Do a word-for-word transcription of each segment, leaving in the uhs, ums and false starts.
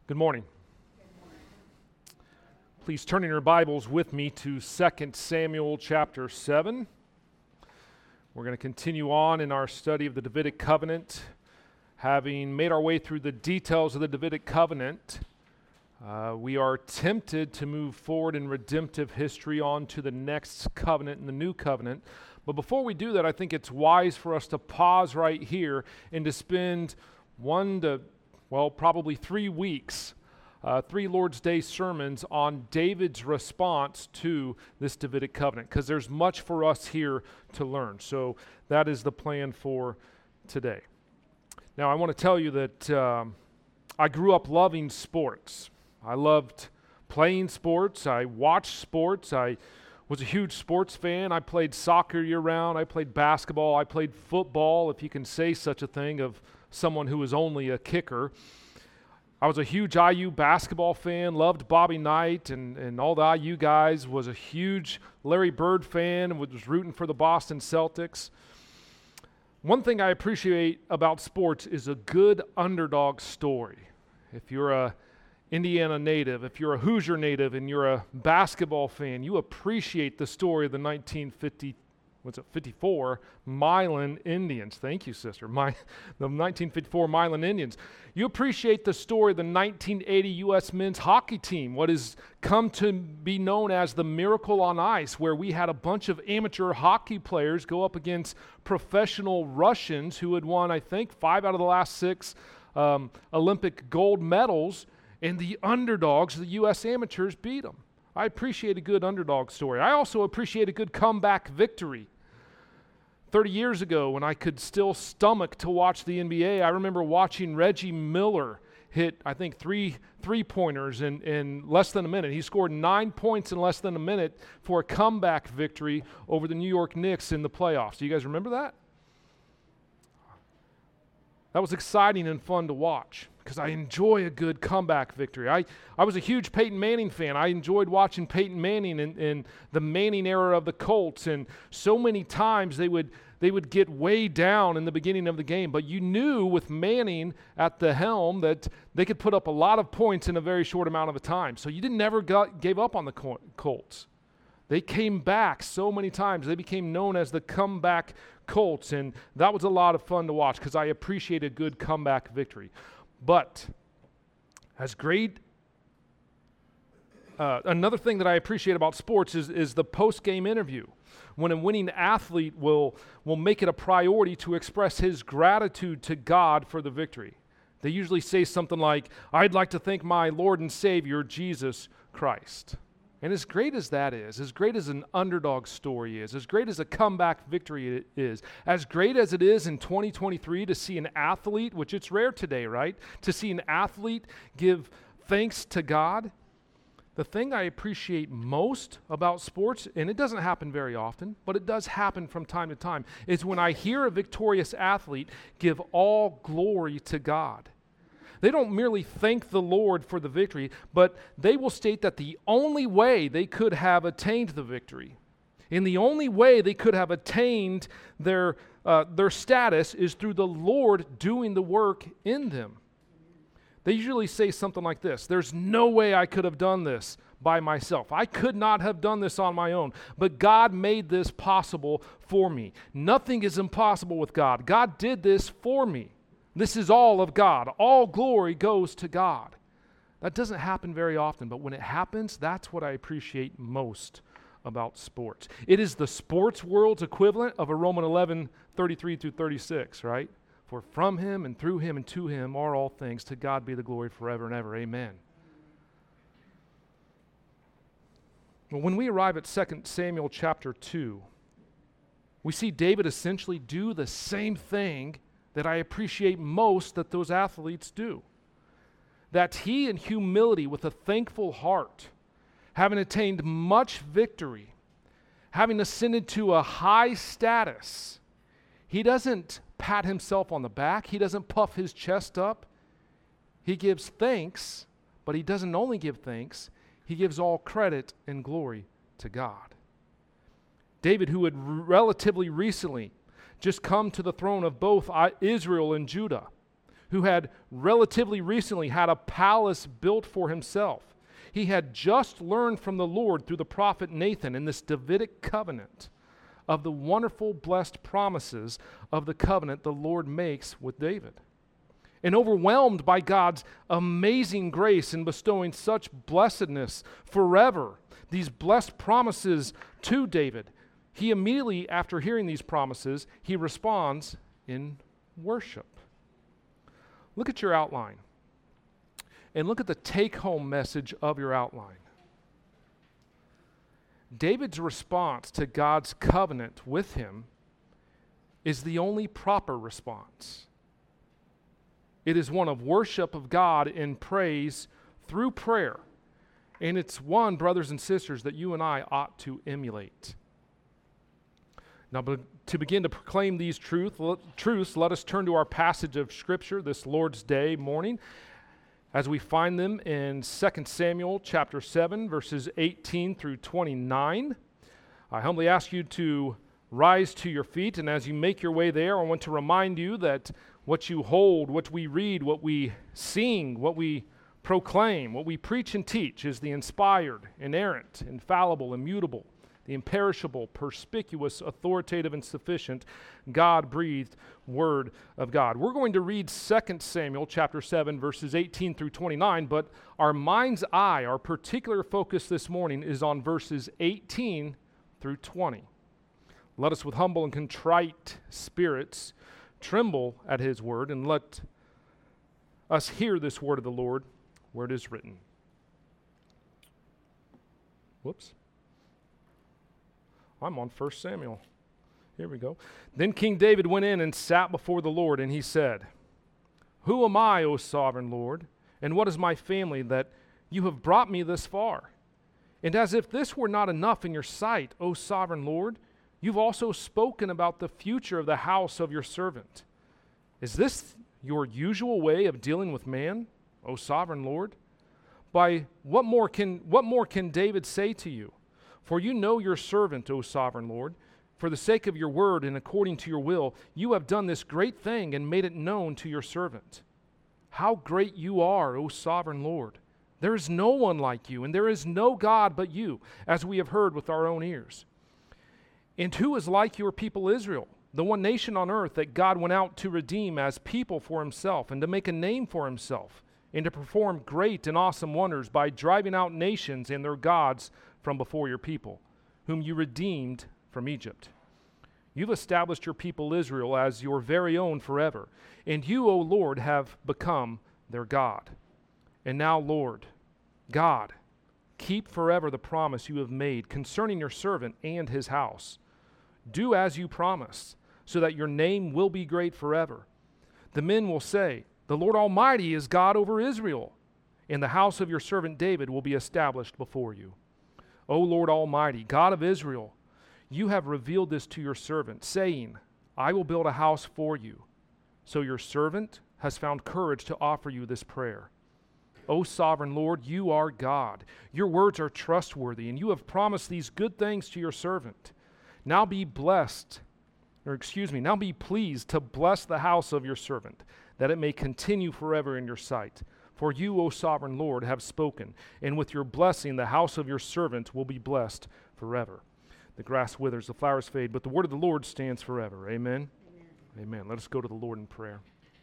Good morning. Please turn in your Bibles with me to Second Samuel chapter seven. We're going to continue on in our study of the Davidic covenant. Having made our way through the details of the Davidic covenant, uh, we are tempted to move forward in redemptive history on to the next covenant and the new covenant. But before we do that, I think it's wise for us to pause right here and to spend one to well, probably three weeks, uh, three Lord's Day sermons on David's response to this Davidic covenant, because there's much for us here to learn. So that is the plan for today. Now, I want to tell you that um, I grew up loving sports. I loved playing sports. I watched sports. I was a huge sports fan. I played soccer year-round. I played basketball. I played football, if you can say such a thing, of someone who was only a kicker. I was a huge I U basketball fan, loved Bobby Knight and, and all the I U guys, was a huge Larry Bird fan, and was rooting for the Boston Celtics. One thing I appreciate about sports is a good underdog story. If you're a Indiana native, if you're a Hoosier native and you're a basketball fan, you appreciate the story of the nineteen fifty what's it, fifty-four Milan Indians. Thank you, sister. My, the nineteen fifty-four Milan Indians. You appreciate the story of the nineteen eighty U S men's hockey team, what has come to be known as the Miracle on Ice, where we had a bunch of amateur hockey players go up against professional Russians who had won, I think, five out of the last six um, Olympic gold medals, and the underdogs, the U S amateurs, beat them. I appreciate a good underdog story. I also appreciate a good comeback victory. thirty years ago, when I could still stomach to watch the N B A, I remember watching Reggie Miller hit, I think, three three-pointers in, in less than a minute. He scored nine points in less than a minute for a comeback victory over the New York Knicks in the playoffs. Do you guys remember that? That was exciting and fun to watch, because I enjoy a good comeback victory. I, I was a huge Peyton Manning fan. I enjoyed watching Peyton Manning in, in the Manning era of the Colts, and so many times they would they would get way down in the beginning of the game, but you knew with Manning at the helm that they could put up a lot of points in a very short amount of a time. So you didn't never got, gave up on the Colts. They came back so many times. They became known as the comeback Colts, and that was a lot of fun to watch because I appreciate a good comeback victory. But as great, uh, another thing that I appreciate about sports is, is the post-game interview, when a winning athlete will, will make it a priority to express his gratitude to God for the victory. They usually say something like, "I'd like to thank my Lord and Savior, Jesus Christ." And as great as that is, as great as an underdog story is, as great as a comeback victory is, as great as it is in twenty twenty-three to see an athlete, which it's rare today, right? To see an athlete give thanks to God. The thing I appreciate most about sports, and it doesn't happen very often, but it does happen from time to time, is when I hear a victorious athlete give all glory to God. They don't merely thank the Lord for the victory, but they will state that the only way they could have attained the victory, and the only way they could have attained their, uh, their status is through the Lord doing the work in them. They usually say something like this: "There's no way I could have done this by myself. I could not have done this on my own, but God made this possible for me. Nothing is impossible with God. God did this for me. This is all of God. All glory goes to God." That doesn't happen very often, but when it happens, that's what I appreciate most about sports. It is the sports world's equivalent of a Romans eleven, thirty-three through thirty-six, right? "For from him and through him and to him are all things. To God be the glory forever and ever. Amen." Well, when we arrive at Second Samuel chapter two, we see David essentially do the same thing that I appreciate most that those athletes do. That he in humility, with a thankful heart, having attained much victory, having ascended to a high status, he doesn't pat himself on the back. He doesn't puff his chest up. He gives thanks, but he doesn't only give thanks, he gives all credit and glory to God. David, who had relatively recently just come to the throne of both Israel and Judah, who had relatively recently had a palace built for himself. He had just learned from the Lord through the prophet Nathan in this Davidic covenant of the wonderful blessed promises of the covenant the Lord makes with David. And overwhelmed by God's amazing grace in bestowing such blessedness forever, these blessed promises to David, he immediately, after hearing these promises, he responds in worship. Look at your outline and look at the take-home message of your outline. David's response to God's covenant with him is the only proper response. It is one of worship of God in praise through prayer. And it's one, brothers and sisters, that you and I ought to emulate. Now, be- to begin to proclaim these truth, l- truths, let us turn to our passage of Scripture this Lord's Day morning, as we find them in Second Samuel chapter seven, verses eighteen through twenty-nine. I humbly ask you to rise to your feet, and as you make your way there, I want to remind you that what you hold, what we read, what we sing, what we proclaim, what we preach and teach is the inspired, inerrant, infallible, immutable, the imperishable, perspicuous, authoritative, and sufficient God-breathed Word of God. We're going to read Second Samuel chapter seven, verses eighteen through twenty-nine, but our mind's eye, our particular focus this morning is on verses eighteen through twenty. Let us with humble and contrite spirits tremble at his word, and let us hear this word of the Lord where it is written. Whoops. I'm on First Samuel. Here we go. Then King David went in and sat before the Lord, and he said, "Who am I, O sovereign Lord, and what is my family that you have brought me this far? And as if this were not enough in your sight, O sovereign Lord, you've also spoken about the future of the house of your servant. Is this your usual way of dealing with man, O sovereign Lord? By what more can what more can David say to you? For you know your servant, O sovereign Lord. For the sake of your word and according to your will, you have done this great thing and made it known to your servant. How great you are, O sovereign Lord! There is no one like you, and there is no God but you, as we have heard with our own ears. And who is like your people Israel, the one nation on earth that God went out to redeem as people for himself and to make a name for himself and to perform great and awesome wonders by driving out nations and their gods from before your people, whom you redeemed from Egypt. You've established your people Israel as your very own forever, and you, O Lord, have become their God. And now, Lord, God, keep forever the promise you have made concerning your servant and his house. Do as you promised, so that your name will be great forever. The men will say, the Lord Almighty is God over Israel, and the house of your servant David will be established before you. O Lord Almighty, God of Israel, you have revealed this to your servant, saying, I will build a house for you. So your servant has found courage to offer you this prayer. O sovereign Lord, you are God. Your words are trustworthy, and you have promised these good things to your servant. Now be blessed, or excuse me, now be pleased to bless the house of your servant, that it may continue forever in your sight. For you, O sovereign Lord, have spoken, and with your blessing the house of your servant will be blessed forever. The grass withers, the flowers fade, but the word of the Lord stands forever. Amen? Amen. Amen. Let us go to the Lord in prayer.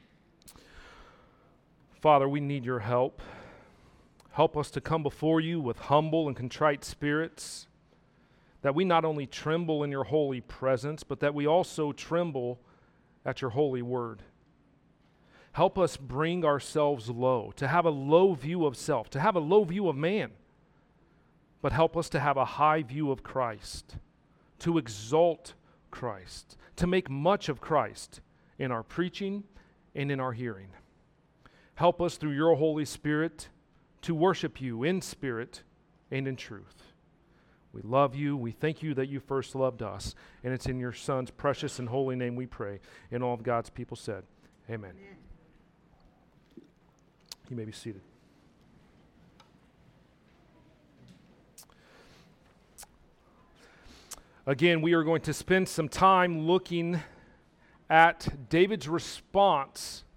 Father, we need your help. Help us to come before you with humble and contrite spirits, that we not only tremble in your holy presence, but that we also tremble at your holy word. Help us bring ourselves low, to have a low view of self, to have a low view of man, but help us to have a high view of Christ, to exalt Christ, to make much of Christ in our preaching and in our hearing. Help us through your Holy Spirit to worship you in spirit and in truth. We love you. We thank you that you first loved us. And it's in your Son's precious and holy name we pray. And all of God's people said, amen. Amen. You may be seated. Again, we are going to spend some time looking at David's response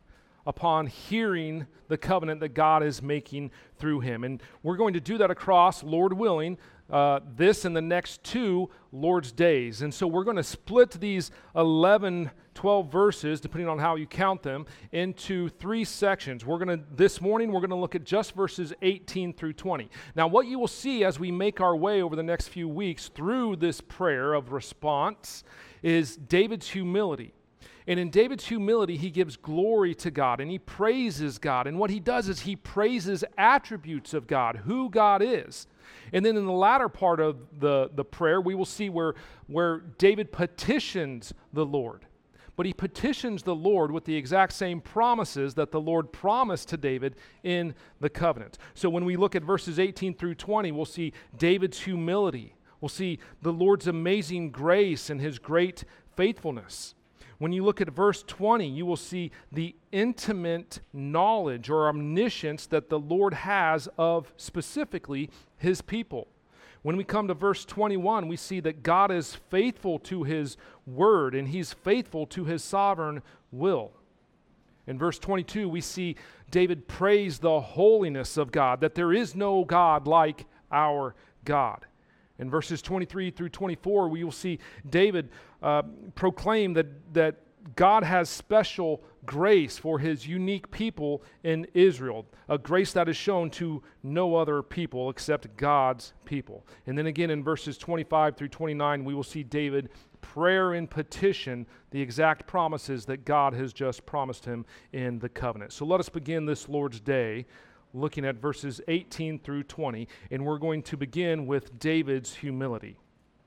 upon hearing the covenant that God is making through him. And we're going to do that across, Lord willing, uh, this and the next two Lord's days. And so we're going to split these eleven, twelve verses, depending on how you count them, into three sections. We're going to, this morning, we're going to look at just verses eighteen through twenty. Now, what you will see as we make our way over the next few weeks through this prayer of response is David's humility. And in David's humility, he gives glory to God and he praises God. And what he does is he praises attributes of God, who God is. And then in the latter part of the, the prayer, we will see where, where David petitions the Lord. But he petitions the Lord with the exact same promises that the Lord promised to David in the covenant. So when we look at verses eighteen through twenty, we'll see David's humility. We'll see the Lord's amazing grace and his great faithfulness. When you look at verse twenty, you will see the intimate knowledge or omniscience that the Lord has of specifically his people. When we come to verse twenty-one, we see that God is faithful to his word and he's faithful to his sovereign will. In verse twenty-two, we see David praise the holiness of God, that there is no God like our God. In verses twenty-three through twenty-four, we will see David uh, proclaim that, that God has special grace for his unique people in Israel, a grace that is shown to no other people except God's people. And then again in verses twenty-five through twenty-nine, we will see David prayer and petition the exact promises that God has just promised him in the covenant. So let us begin this Lord's Day looking at verses eighteen through twenty, and we're going to begin with David's humility.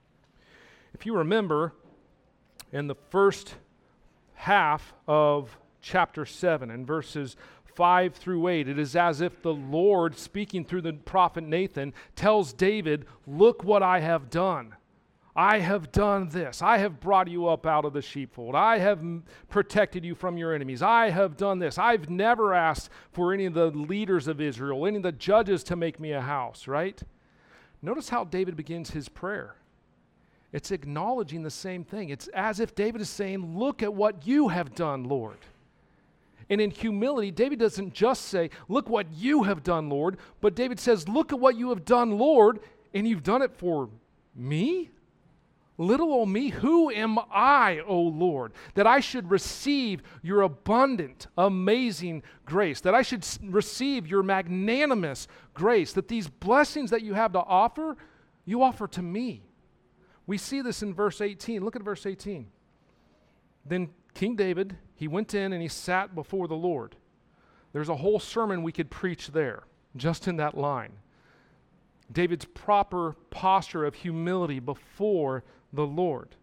If you remember, in the first half of chapter seven, in verses five through eight, it is as if the Lord, speaking through the prophet Nathan, tells David, "Look what I have done. I have done this. I have brought you up out of the sheepfold. I have m- protected you from your enemies. I have done this. I've never asked for any of the leaders of Israel, any of the judges to make me a house," right? Notice how David begins his prayer. It's acknowledging the same thing. It's as if David is saying, "Look at what you have done, Lord." And in humility, David doesn't just say, "Look what you have done, Lord," but David says, "Look at what you have done, Lord, and you've done it for me? Little old me, who am I, O Lord, that I should receive your abundant, amazing grace, that I should s- receive your magnanimous grace, that these blessings that you have to offer, you offer to me." We see this in verse eighteen. Look at verse eighteen. Then King David, he went in and he sat before the Lord. There's a whole sermon we could preach there, just in that line. David's proper posture of humility before the Lord.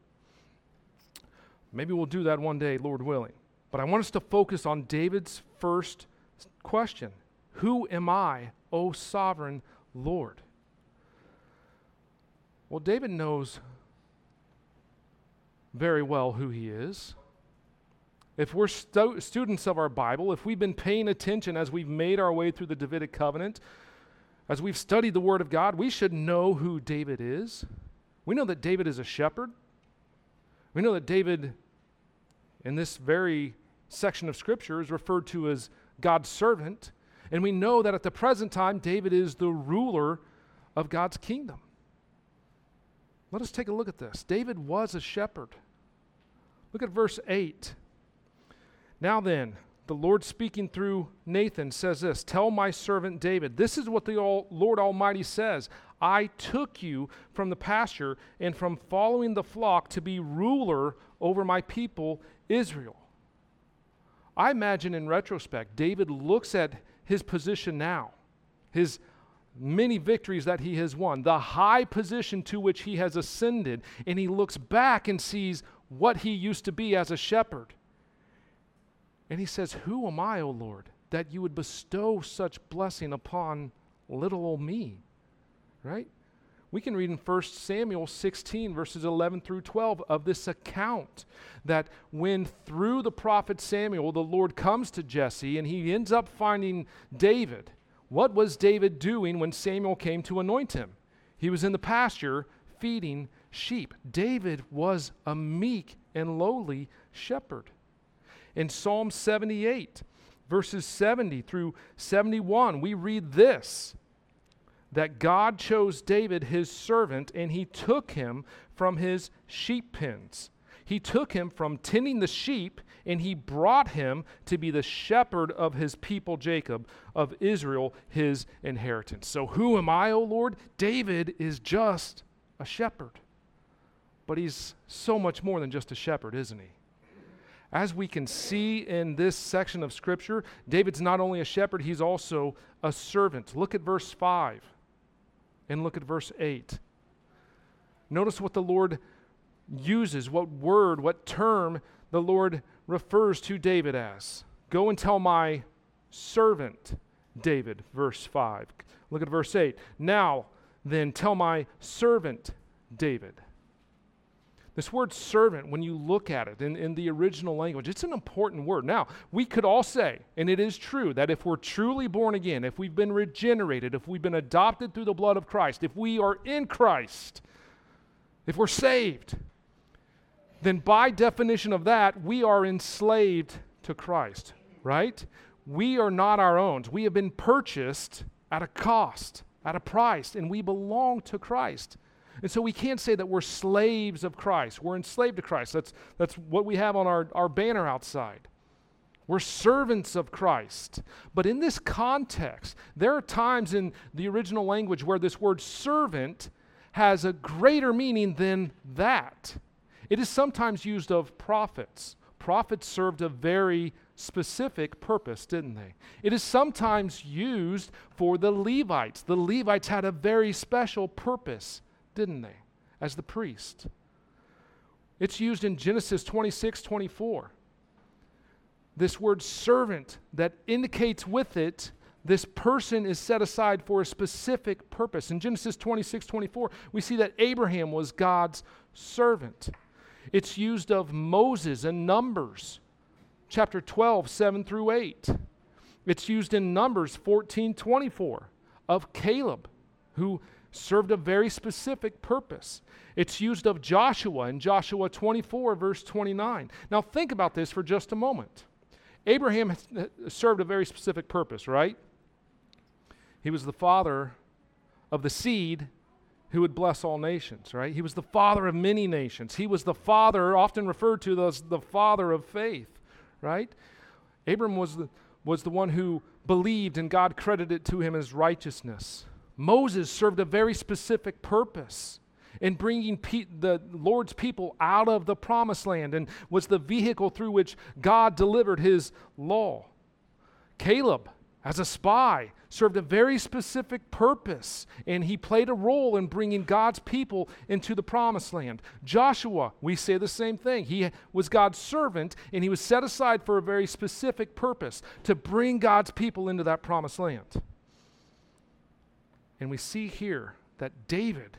Maybe we'll do that one day, Lord willing. But I want us to focus on David's first question. Who am I, O sovereign Lord? Well, David knows very well who he is. If we're stu- students of our Bible, if we've been paying attention as we've made our way through the Davidic covenant, as we've studied the Word of God, we should know who David is. We know that David is a shepherd. We know that David, in this very section of Scripture, is referred to as God's servant. And we know that at the present time, David is the ruler of God's kingdom. Let us take a look at this. David was a shepherd. Look at verse eight. "Now then, the Lord speaking through Nathan says this, 'Tell my servant David, this is what the Lord Almighty says. I took you from the pasture and from following the flock to be ruler over my people Israel.'" I imagine in retrospect, David looks at his position now, his many victories that he has won, the high position to which he has ascended, and he looks back and sees what he used to be as a shepherd. And he says, "Who am I, O Lord, that you would bestow such blessing upon little old me?" Right? We can read in First Samuel sixteen, verses eleven through twelve, of this account that when through the prophet Samuel, the Lord comes to Jesse and he ends up finding David. What was David doing when Samuel came to anoint him? He was in the pasture feeding sheep. David was a meek and lowly shepherd. In Psalm seventy-eight, verses seventy through seventy-one, we read this, that God chose David, his servant, and he took him from his sheep pens. He took him from tending the sheep, and he brought him to be the shepherd of his people Jacob, of Israel, his inheritance. So who am I, O Lord? David is just a shepherd. But he's so much more than just a shepherd, isn't he? As we can see in this section of Scripture, David's not only a shepherd, he's also a servant. Look at verse five and look at verse eight. Notice what the Lord uses, what word, what term the Lord refers to David as. Go and tell my servant David, verse five. Look at verse eight. Now then, tell my servant David. This word servant, when you look at it in, in the original language, it's an important word. Now, we could all say, and it is true, that if we're truly born again, if we've been regenerated, if we've been adopted through the blood of Christ, if we are in Christ, if we're saved, then by definition of that, we are enslaved to Christ, right? We are not our own. We have been purchased at a cost, at a price, and we belong to Christ. And so we can't say that we're slaves of Christ. We're enslaved to Christ. That's, that's what we have on our, our banner outside. We're servants of Christ. But in this context, there are times in the original language where this word servant has a greater meaning than that. It is sometimes used of prophets. Prophets served a very specific purpose, didn't they? It is sometimes used for the Levites. The Levites had a very special purpose, didn't they, as the priest? It's used in Genesis twenty-six twenty-four. This word servant that indicates with it this person is set aside for a specific purpose. In Genesis twenty-six twenty-four, we see that Abraham was God's servant. It's used of Moses in Numbers, chapter twelve, seven through eight. It's used in Numbers fourteen twenty-four of Caleb, who served a very specific purpose. It's used of Joshua in Joshua twenty-four, verse twenty-nine. Now think about this for just a moment. Abraham served a very specific purpose, right? He was the father of the seed who would bless all nations, right? He was the father of many nations. He was the father, often referred to as the father of faith, right? Abram was the, was the one who believed and God credited it to him as righteousness. Moses served a very specific purpose in bringing pe- the Lord's people out of the promised land and was the vehicle through which God delivered his law. Caleb, as a spy, served a very specific purpose, and he played a role in bringing God's people into the promised land. Joshua, we say the same thing. He was God's servant, and he was set aside for a very specific purpose, to bring God's people into that promised land. And we see here that David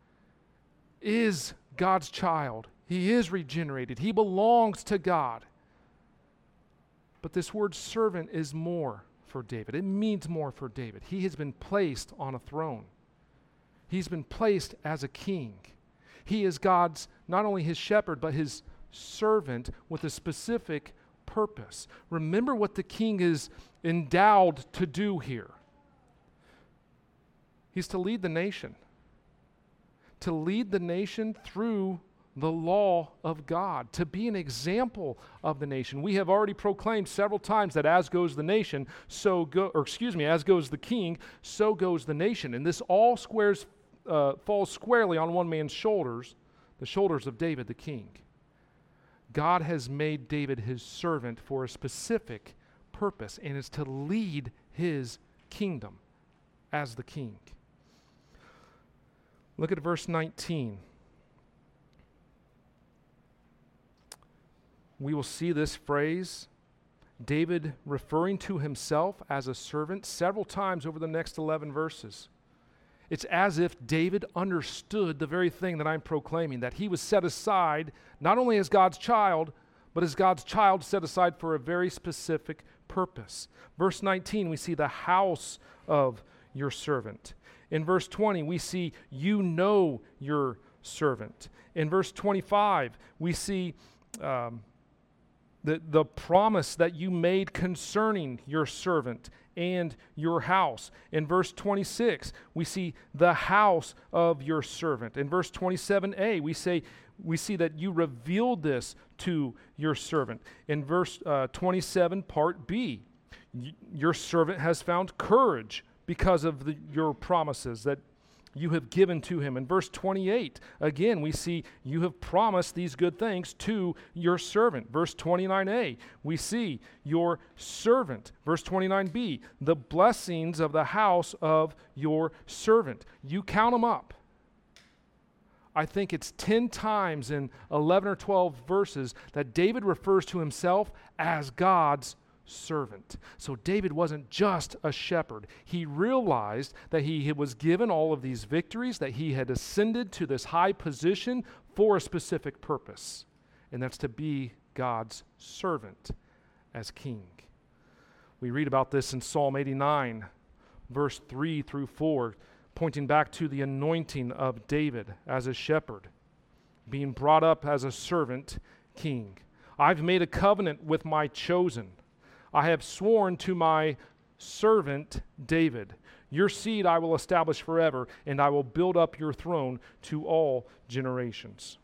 is God's child. He is regenerated. He belongs to God. But this word servant is more for David. It means more for David. He has been placed on a throne. He's been placed as a king. He is God's, not only his shepherd, but his servant with a specific purpose. Remember what the king is endowed to do here. He's to lead the nation. To lead the nation through the law of God, to be an example of the nation. We have already proclaimed several times that as goes the nation, so go, or excuse me, as goes the king, so goes the nation. And this all squares, uh, falls squarely on one man's shoulders, the shoulders of David the king. God has made David his servant for a specific purpose, and is to lead his kingdom as the king. Look at verse nineteen. We will see this phrase, David referring to himself as a servant, several times over the next eleven verses. It's as if David understood the very thing that I'm proclaiming, that he was set aside not only as God's child, but as God's child set aside for a very specific purpose. Verse nineteen, we see the house of your servant. In verse twenty, we see you know your servant. In verse twenty-five, we see um, the, the promise that you made concerning your servant and your house. In verse twenty-six, we see the house of your servant. In verse twenty-seven a, we say we see that you revealed this to your servant. In verse uh, twenty-seven, part B, y- your servant has found courage because of the, your promises that you have given to him. In verse twenty-eight, again, we see you have promised these good things to your servant. Verse twenty-nine a, we see your servant. Verse twenty-nine b, the blessings of the house of your servant. You count them up. I think it's ten times in eleven or twelve verses that David refers to himself as God's servant. So David wasn't just a shepherd. He realized that he was given all of these victories, that he had ascended to this high position for a specific purpose, and that's to be God's servant as king. We read about this in Psalm eighty-nine, verse three through four, pointing back to the anointing of David as a shepherd, being brought up as a servant king. I've made a covenant with my chosen. I have sworn to my servant David, your seed I will establish forever, and I will build up your throne to all generations.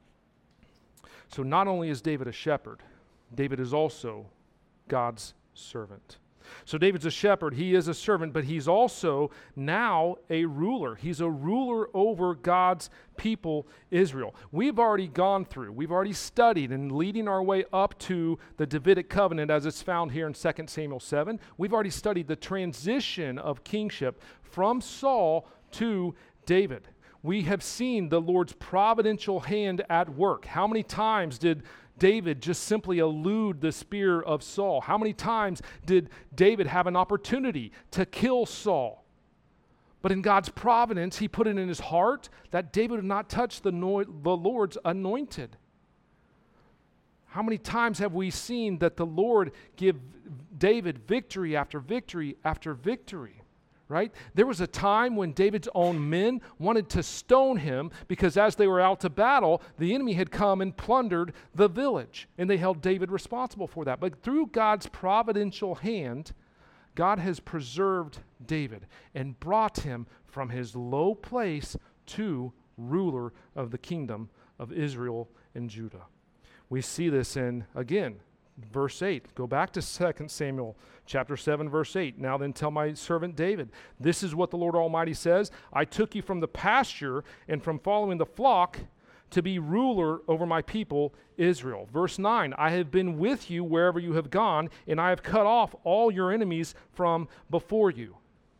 So not only is David a shepherd, David is also God's servant. So David's a shepherd, he is a servant, but he's also now a ruler. He's a ruler over God's people, Israel. We've already gone through, we've already studied and leading our way up to the Davidic covenant as it's found here in Second Samuel seven. We've already studied the transition of kingship from Saul to David. We have seen the Lord's providential hand at work. How many times did David just simply elude the spear of Saul? How many times did David have an opportunity to kill Saul? But in God's providence, he put it in his heart that David would not touch the, no- the Lord's anointed. How many times have we seen that the Lord give David victory after victory after victory? Right? There was a time when David's own men wanted to stone him because as they were out to battle, the enemy had come and plundered the village, and they held David responsible for that. But through God's providential hand, God has preserved David and brought him from his low place to ruler of the kingdom of Israel and Judah. We see this in, again, verse eight. Go back to Second Samuel chapter seven, verse eight. Now then tell my servant David, this is what the Lord Almighty says. I took you from the pasture and from following the flock to be ruler over my people Israel. Verse nine, I have been with you wherever you have gone, and I have cut off all your enemies from before you.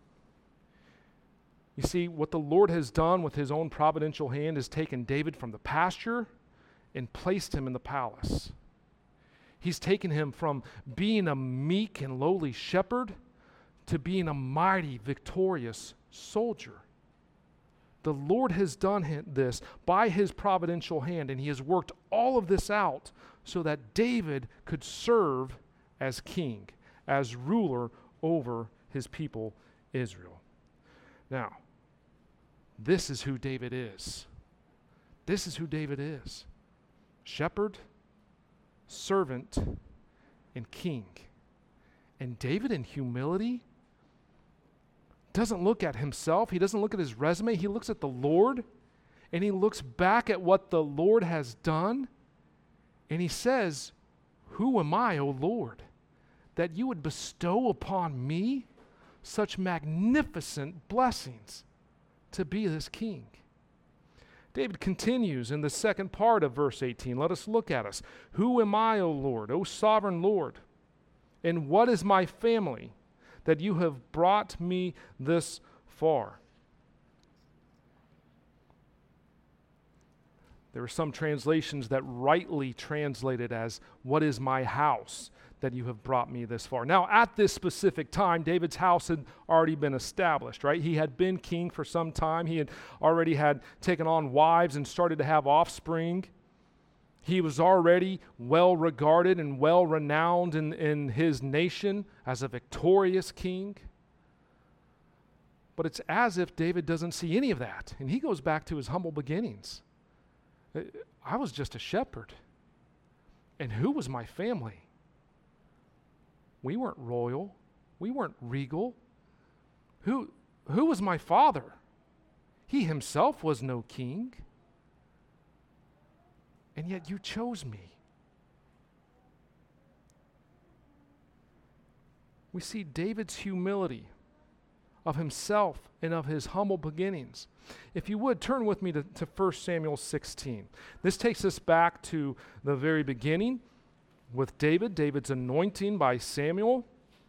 You see, what the Lord has done with his own providential hand is taken David from the pasture and placed him in the palace. He's taken him from being a meek and lowly shepherd to being a mighty, victorious soldier. The Lord has done this by his providential hand, and he has worked all of this out so that David could serve as king, as ruler over his people, Israel. Now, this is who David is. This is who David is. Shepherd, servant, and king. And David in humility doesn't look at himself. He doesn't look at his resume. He looks at the Lord, and he looks back at what the Lord has done, and he says, who am I, O Lord, that you would bestow upon me such magnificent blessings to be this king? David continues in the second part of verse eighteen. Let us look at us. Who am I, O Lord, O sovereign Lord? And what is my family that you have brought me this far? There are some translations that rightly translate it as, what is my house that you have brought me this far? Now, at this specific time, David's house had already been established, right? He had been king for some time. He had already had taken on wives and started to have offspring. He was already well regarded and well renowned in, in his nation as a victorious king. But it's as if David doesn't see any of that, and he goes back to his humble beginnings. I was just a shepherd. And who was my family? We weren't royal. We weren't regal. Who, who was my father? He himself was no king. And yet you chose me. We see David's humility of himself and of his humble beginnings. If you would, turn with me to, to First Samuel sixteen. This takes us back to the very beginning with David, David's anointing by Samuel.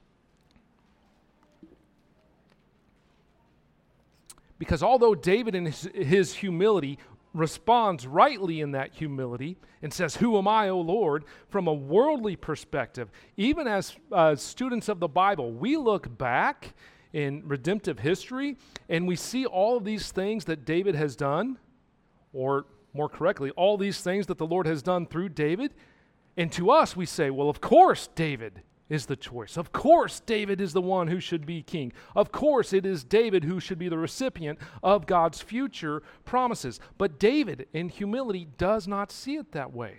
Because although David in his, his humility responds rightly in that humility and says, "Who am I, O Lord?" from a worldly perspective, even as uh, students of the Bible, we look back in redemptive history and we see all of these things that David has done, or more correctly, all these things that the Lord has done through David. And to us, we say, well, of course David is the choice. Of course David is the one who should be king. Of course it is David who should be the recipient of God's future promises. But David, in humility, does not see it that way.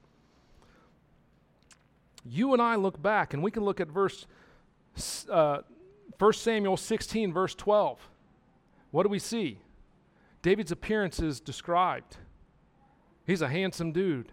You and I look back, and we can look at verse uh, First Samuel sixteen, verse twelve. What do we see? David's appearance is described. He's a handsome dude.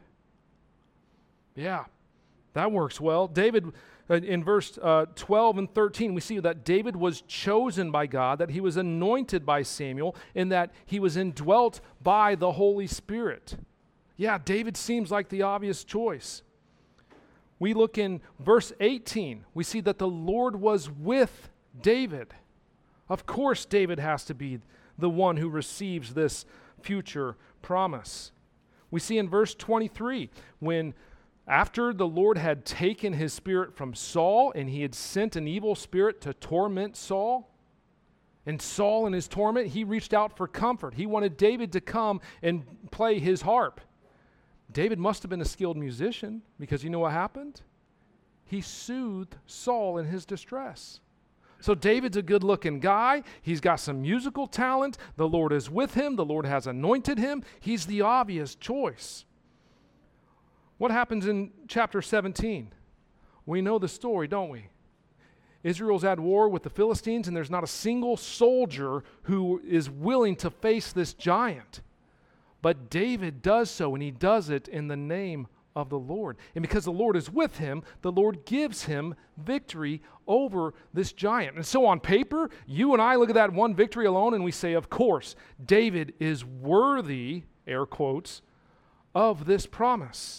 Yeah, that works well. David, uh, in verse uh, twelve and thirteen, we see that David was chosen by God, that he was anointed by Samuel, and that he was indwelt by the Holy Spirit. Yeah, David seems like the obvious choice. We look in verse eighteen. We see that the Lord was with David. Of course, David has to be the one who receives this future promise. We see in verse twenty-three, when after the Lord had taken his spirit from Saul and he had sent an evil spirit to torment Saul, and Saul in his torment, he reached out for comfort. He wanted David to come and play his harp. David must have been a skilled musician, because you know what happened? He soothed Saul in his distress. So David's a good-looking guy. He's got some musical talent. The Lord is with him. The Lord has anointed him. He's the obvious choice. What happens in chapter seventeen? We know the story, don't we? Israel's at war with the Philistines, and there's not a single soldier who is willing to face this giant. But David does so, and he does it in the name of the Lord. And because the Lord is with him, the Lord gives him victory over this giant. And so on paper, you and I look at that one victory alone, and we say, of course, David is worthy, air quotes, of this promise.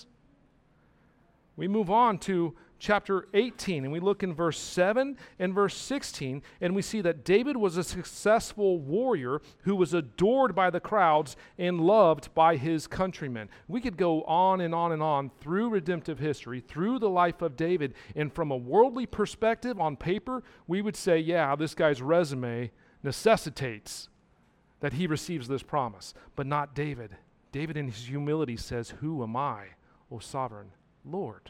We move on to chapter eighteen, and we look in verse seven and verse sixteen, and we see that David was a successful warrior who was adored by the crowds and loved by his countrymen. We could go on and on and on through redemptive history, through the life of David, and from a worldly perspective, on paper, we would say, yeah, this guy's resume necessitates that he receives this promise, but not David. David in his humility says, "Who am I, O sovereign Lord?"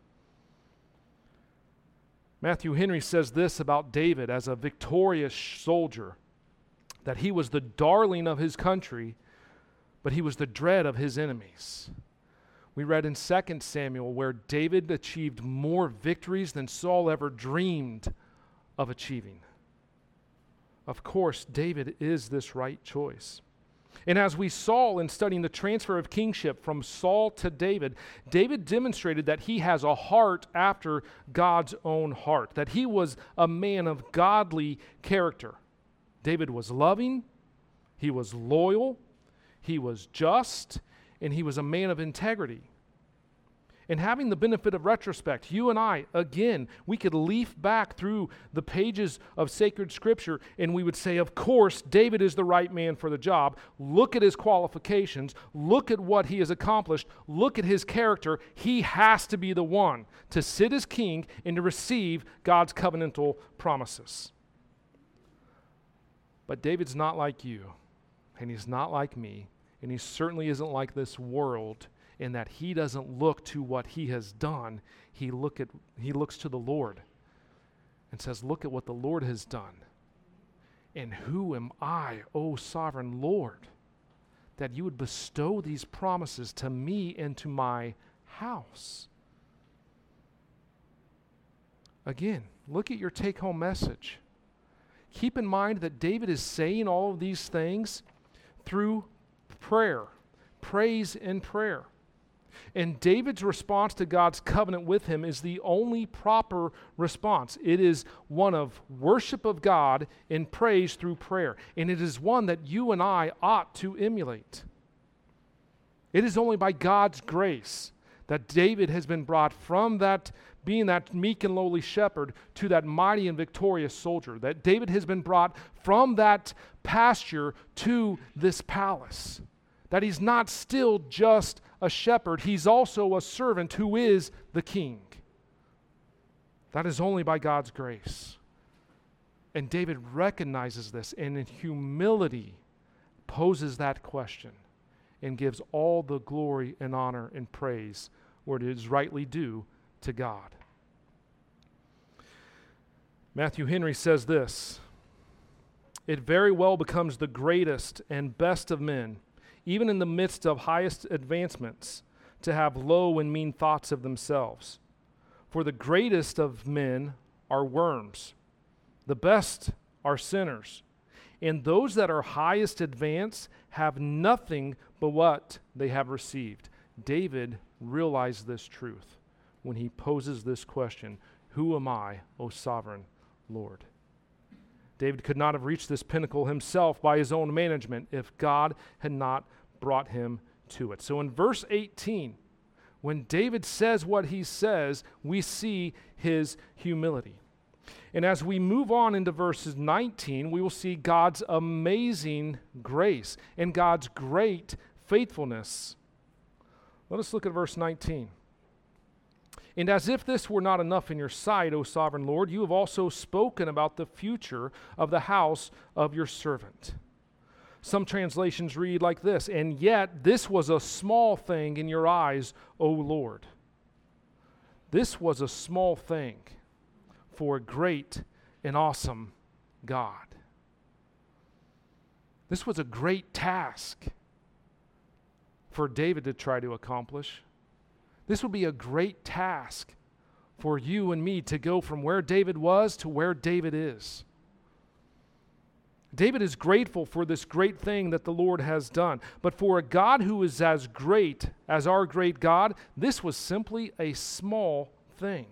Matthew Henry says this about David as a victorious soldier, that he was the darling of his country, but he was the dread of his enemies. We read in Second Samuel where David achieved more victories than Saul ever dreamed of achieving. Of course, David is this right choice. And as we saw in studying the transfer of kingship from Saul to David, David demonstrated that he has a heart after God's own heart, that he was a man of godly character. David was loving, he was loyal, he was just, and he was a man of integrity. And having the benefit of retrospect, you and I, again, we could leaf back through the pages of sacred scripture and we would say, of course, David is the right man for the job. Look at his qualifications. Look at what he has accomplished. Look at his character. He has to be the one to sit as king and to receive God's covenantal promises. But David's not like you, and he's not like me, and he certainly isn't like this world, in that he doesn't look to what he has done. He look at he looks to the Lord and says, look at what the Lord has done. And who am I, O sovereign Lord, that you would bestow these promises to me and to my house. Again, look at your take-home message. Keep in mind that David is saying all of these things through prayer, praise and prayer. And David's response to God's covenant with him is the only proper response. It is one of worship of God and praise through prayer. And it is one that you and I ought to emulate. It is only by God's grace that David has been brought from that being that meek and lowly shepherd to that mighty and victorious soldier. That David has been brought from that pasture to this palace. That he's not still just a shepherd, he's also a servant who is the king. That is only by God's grace. And David recognizes this and in humility poses that question and gives all the glory and honor and praise where it is rightly due to God. Matthew Henry says this: "It very well becomes the greatest and best of men, even in the midst of highest advancements, to have low and mean thoughts of themselves. For the greatest of men are worms, the best are sinners, and those that are highest advanced have nothing but what they have received." David realized this truth when he poses this question, "Who am I, O sovereign Lord?" David could not have reached this pinnacle himself by his own management if God had not brought him to it. So in verse eighteen, when David says what he says, we see his humility. And as we move on into verses nineteen, we will see God's amazing grace and God's great faithfulness. Let us look at verse nineteen. "And as if this were not enough in your sight, O sovereign Lord, you have also spoken about the future of the house of your servant." Some translations read like this: "And yet this was a small thing in your eyes, O Lord." This was a small thing for a great and awesome God. This was a great task for David to try to accomplish. This would be a great task for you and me to go from where David was to where David is. David is grateful for this great thing that the Lord has done. But for a God who is as great as our great God, this was simply a small thing.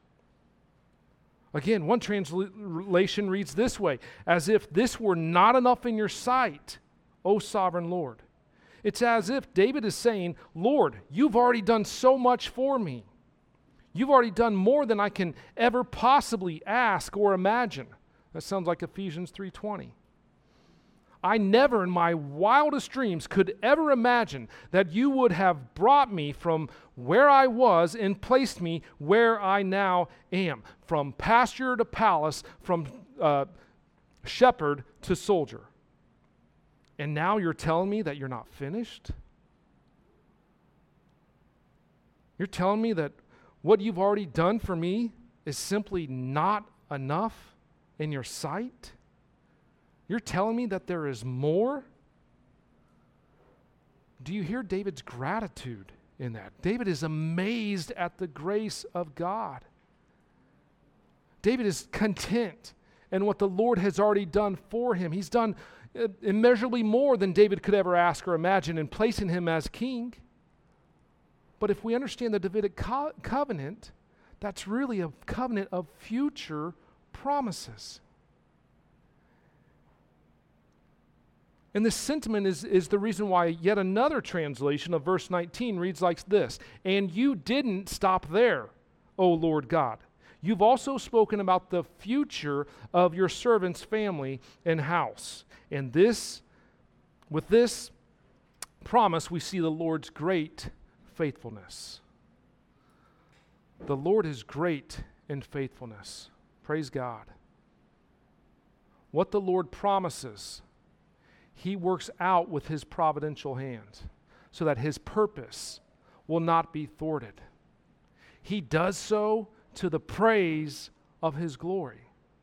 Again, one translation reads this way: "As if this were not enough in your sight, O sovereign Lord." It's as if David is saying, "Lord, you've already done so much for me. You've already done more than I can ever possibly ask or imagine." That sounds like Ephesians three twenty. "I never in my wildest dreams could ever imagine that you would have brought me from where I was and placed me where I now am, from pasture to palace, from uh, shepherd to soldier. And now you're telling me that you're not finished? You're telling me that what you've already done for me is simply not enough in your sight? You're telling me that there is more?" Do you hear David's gratitude in that? David is amazed at the grace of God. David is content in what the Lord has already done for him. He's done immeasurably more than David could ever ask or imagine in placing him as king. But if we understand the Davidic co- covenant, that's really a covenant of future promises. And this sentiment is, is the reason why yet another translation of verse nineteen reads like this: "And you didn't stop there, O Lord God. You've also spoken about the future of your servant's family and house." And this, with this promise, we see the Lord's great faithfulness. The Lord is great in faithfulness. Praise God. What the Lord promises, He works out with His providential hand so that His purpose will not be thwarted. He does so to the praise of His glory.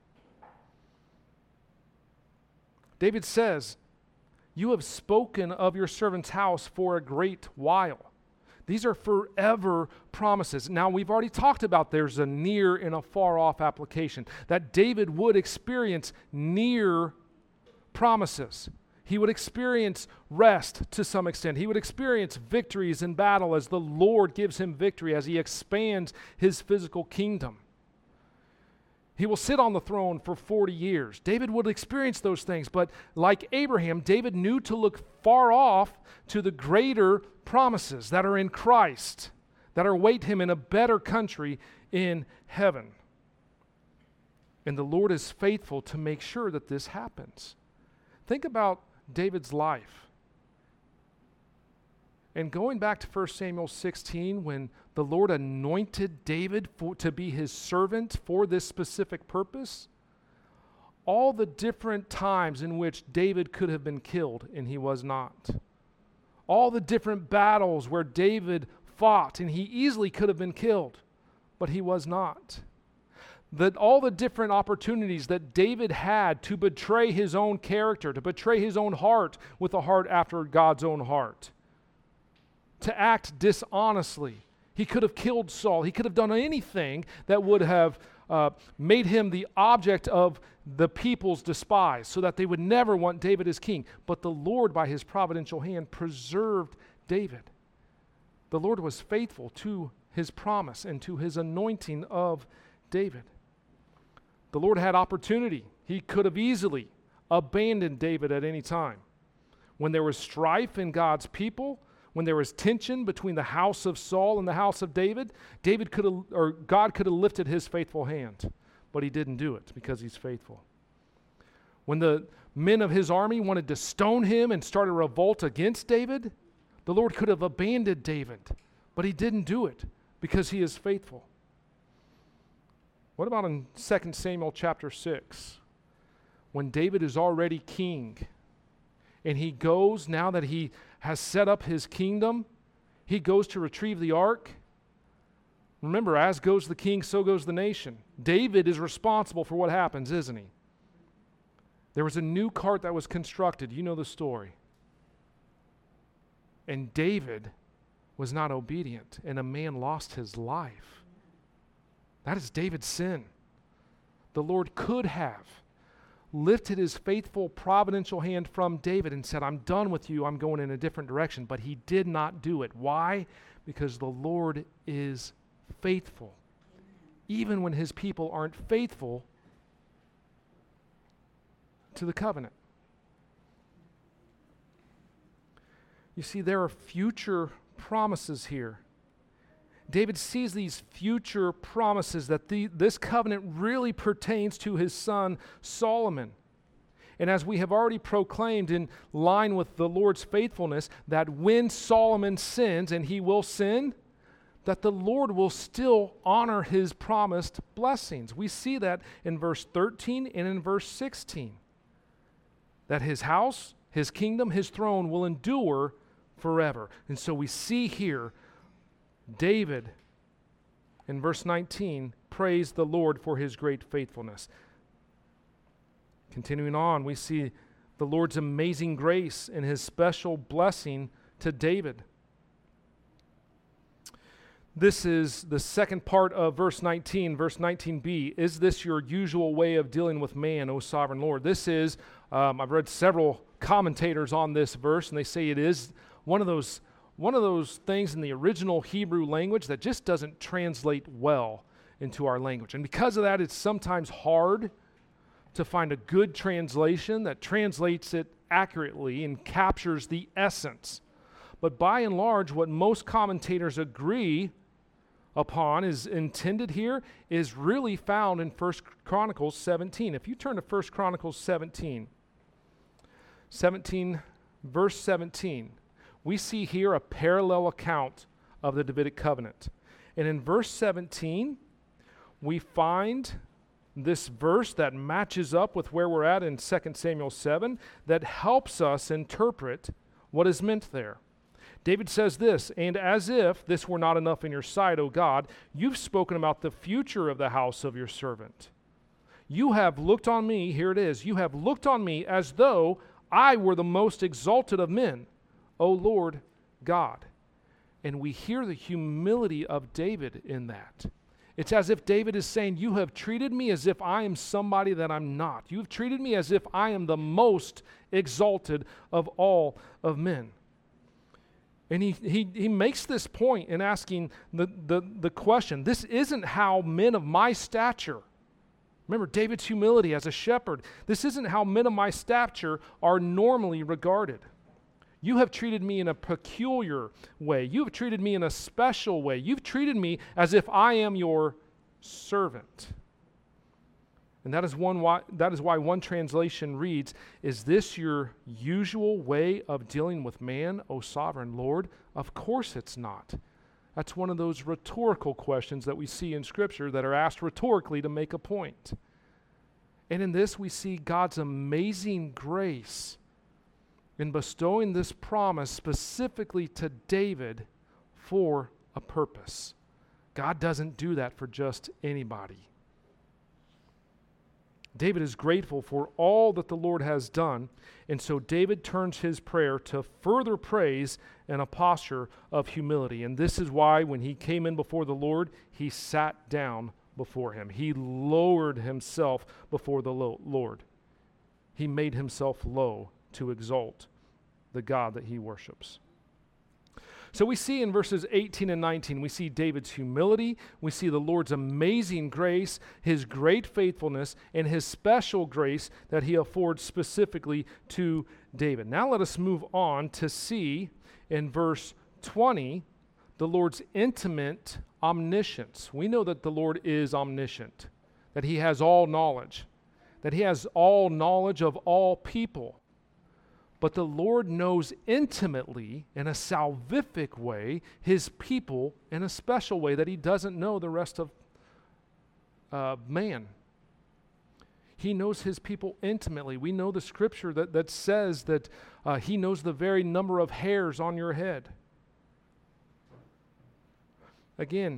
David says, "You have spoken of your servant's house for a great while." These are forever promises. Now, we've already talked about there's a near and a far off application, that David would experience near promises. He would experience rest to some extent. He would experience victories in battle as the Lord gives him victory, as he expands his physical kingdom. He will sit on the throne for forty years. David would experience those things, but like Abraham, David knew to look far off to the greater promises that are in Christ, that await him in a better country in heaven. And the Lord is faithful to make sure that this happens. Think about David's life. And going back to First Samuel sixteen, when the Lord anointed David for, to be his servant for this specific purpose, all the different times in which David could have been killed and he was not. All the different battles where David fought and he easily could have been killed, but he was not. That all the different opportunities that David had to betray his own character, to betray his own heart with a heart after God's own heart, to act dishonestly. He could have killed Saul. He could have done anything that would have uh, made him the object of the people's despise, so that they would never want David as king. But the Lord, by his providential hand, preserved David. The Lord was faithful to his promise and to his anointing of David. The Lord had opportunity. He could have easily abandoned David at any time. When there was strife in God's people, when there was tension between the house of Saul and the house of David, David could have, or God could have lifted his faithful hand, but he didn't do it because he's faithful. When the men of his army wanted to stone him and start a revolt against David, the Lord could have abandoned David, but he didn't do it because he is faithful. What about in Second Samuel chapter six? When David is already king, and he goes, now that he has set up his kingdom, he goes to retrieve the ark. Remember, as goes the king, so goes the nation. David is responsible for what happens, isn't he? There was a new cart that was constructed. You know the story. And David was not obedient, and a man lost his life. That is David's sin. The Lord could have lifted his faithful providential hand from David and said, I'm done with you, I'm going in a different direction. But he did not do it. Why? Because the Lord is faithful. Even when his people aren't faithful to the covenant. You see, there are future promises here. David sees these future promises that the, this covenant really pertains to his son Solomon. And as we have already proclaimed in line with the Lord's faithfulness, that when Solomon sins, and he will sin, that the Lord will still honor his promised blessings. We see that in verse thirteen and in verse sixteen. That his house, his kingdom, his throne will endure forever. And so we see here David, in verse nineteen, praised the Lord for his great faithfulness. Continuing on, we see the Lord's amazing grace and his special blessing to David. This is the second part of verse nineteen, verse nineteen b. Is this your usual way of dealing with man, O sovereign Lord? This is, um, I've read several commentators on this verse, and they say it is one of those One of those things in the original Hebrew language that just doesn't translate well into our language. And because of that, it's sometimes hard to find a good translation that translates it accurately and captures the essence. But by and large, what most commentators agree upon is intended here is really found in First Chronicles seventeen. If you turn to First Chronicles seventeen, seventeen, verse seventeen, we see here a parallel account of the Davidic covenant. And in verse seventeen, we find this verse that matches up with where we're at in Second Samuel seven that helps us interpret what is meant there. David says this, and as if this were not enough in your sight, O God, you've spoken about the future of the house of your servant. You have looked on me, here it is, you have looked on me as though I were the most exalted of men, O Lord God. And we hear the humility of David in that. It's as if David is saying, you have treated me as if I am somebody that I'm not. You have treated me as if I am the most exalted of all of men. And he, he, he makes this point in asking the, the, the question, this isn't how men of my stature, remember David's humility as a shepherd, this isn't how men of my stature are normally regarded. You have treated me in a peculiar way. You have treated me in a special way. You've treated me as if I am your servant. And that is one why, that is why one translation reads, is this your usual way of dealing with man, O sovereign Lord? Of course it's not. That's one of those rhetorical questions that we see in Scripture that are asked rhetorically to make a point. And in this we see God's amazing grace in bestowing this promise specifically to David for a purpose. God doesn't do that for just anybody. David is grateful for all that the Lord has done, and so David turns his prayer to further praise and a posture of humility. And this is why when he came in before the Lord, he sat down before him. He lowered himself before the Lord. He made himself low to exalt the God that he worships. So we see in verses eighteen and nineteen, we see David's humility, we see the Lord's amazing grace, his great faithfulness, and his special grace that he affords specifically to David. Now let us move on to see in verse twenty the Lord's intimate omniscience. We know that the Lord is omniscient, that he has all knowledge, that he has all knowledge of all people. But the Lord knows intimately, in a salvific way, his people in a special way that he doesn't know the rest of uh, man. He knows his people intimately. We know the scripture that, that says that uh, he knows the very number of hairs on your head. Again,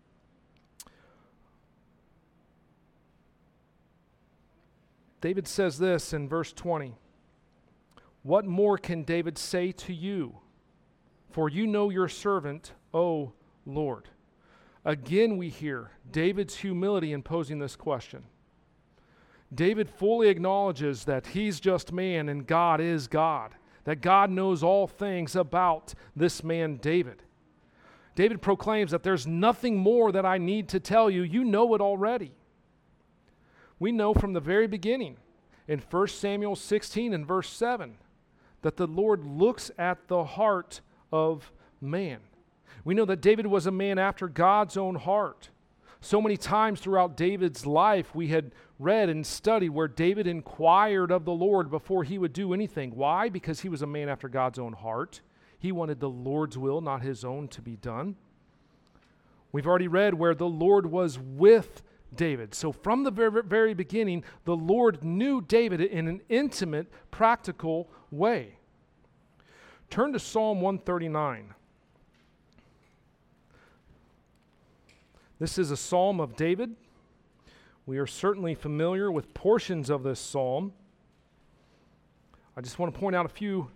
David says this in verse twenty. What more can David say to you? For you know your servant, O Lord. Again, we hear David's humility in posing this question. David fully acknowledges that he's just man and God is God, that God knows all things about this man, David. David proclaims that there's nothing more that I need to tell you. You know it already. We know from the very beginning in First Samuel sixteen and verse seven, that the Lord looks at the heart of man. We know that David was a man after God's own heart. So many times throughout David's life, we had read and studied where David inquired of the Lord before he would do anything. Why? Because he was a man after God's own heart. He wanted the Lord's will, not his own, to be done. We've already read where the Lord was with David. So from the very, very beginning, the Lord knew David in an intimate, practical way. Turn to Psalm one thirty-nine. This is a psalm of David. We are certainly familiar with portions of this psalm. I just want to point out a few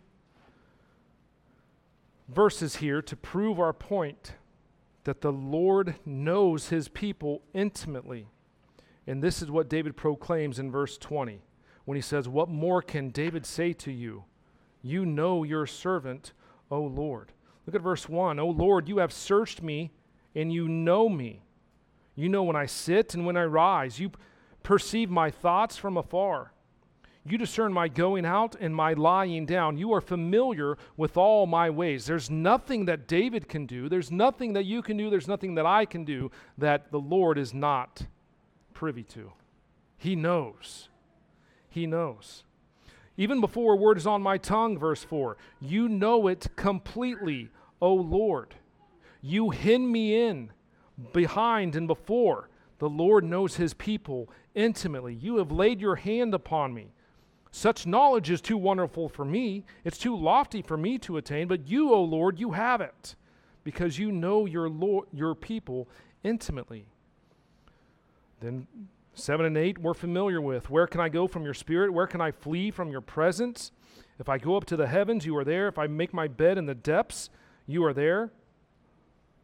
verses here to prove our point that the Lord knows his people intimately. And this is what David proclaims in verse twenty when he says, what more can David say to you? You know your servant, O Lord. Look at verse one. O Lord, you have searched me and you know me. You know when I sit and when I rise. You perceive my thoughts from afar. You discern my going out and my lying down. You are familiar with all my ways. There's nothing that David can do. There's nothing that you can do. There's nothing that I can do that the Lord is not privy to. He knows. He knows. Even before a word is on my tongue, verse four, you know it completely, O Lord. You hem me in, behind and before. The Lord knows his people intimately. You have laid your hand upon me. Such knowledge is too wonderful for me. It's too lofty for me to attain, but you, O Lord, you have it, because you know your Lord, your people intimately. Then seven and eight we're familiar with. Where can I go from your spirit? Where can I flee from your presence? If I go up to the heavens, you are there. If I make my bed in the depths, you are there.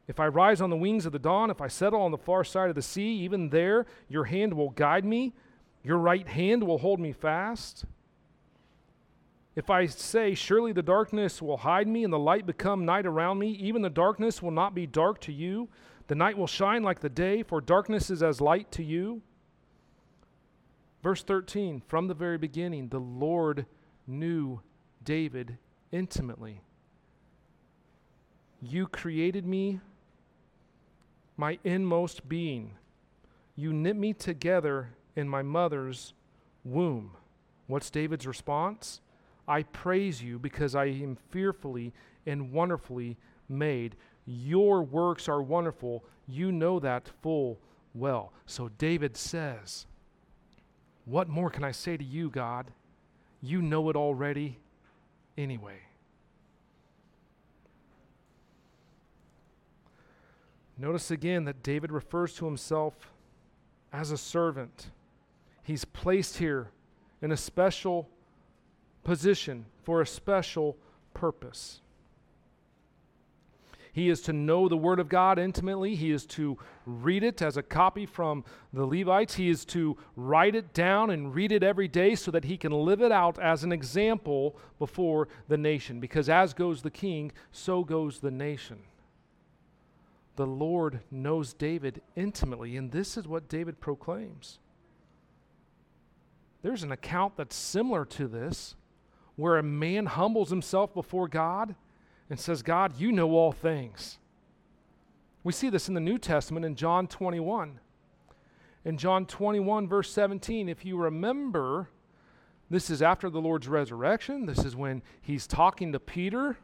If I rise on the wings of the dawn, if I settle on the far side of the sea, even there your hand will guide me, your right hand will hold me fast. If I say, surely the darkness will hide me and the light become night around me, even the darkness will not be dark to you. The night will shine like the day, for darkness is as light to you. Verse thirteen, from the very beginning, the Lord knew David intimately. You created me, my inmost being. You knit me together in my mother's womb. What's David's response? I praise you because I am fearfully and wonderfully made. Your works are wonderful. You know that full well. So David says, what more can I say to you, God? You know it already anyway. Notice again that David refers to himself as a servant. He's placed here in a special position for a special purpose. He is to know the Word of God intimately. He is to read it as a copy from the Levites. He is to write it down and read it every day so that he can live it out as an example before the nation. Because as goes the king, so goes the nation. The Lord knows David intimately, and this is what David proclaims. There's an account that's similar to this, where a man humbles himself before God and says, God, you know all things. We see this in the New Testament in John twenty-one. In John twenty-one, verse seventeen, if you remember, this is after the Lord's resurrection. This is when he's talking to Peter.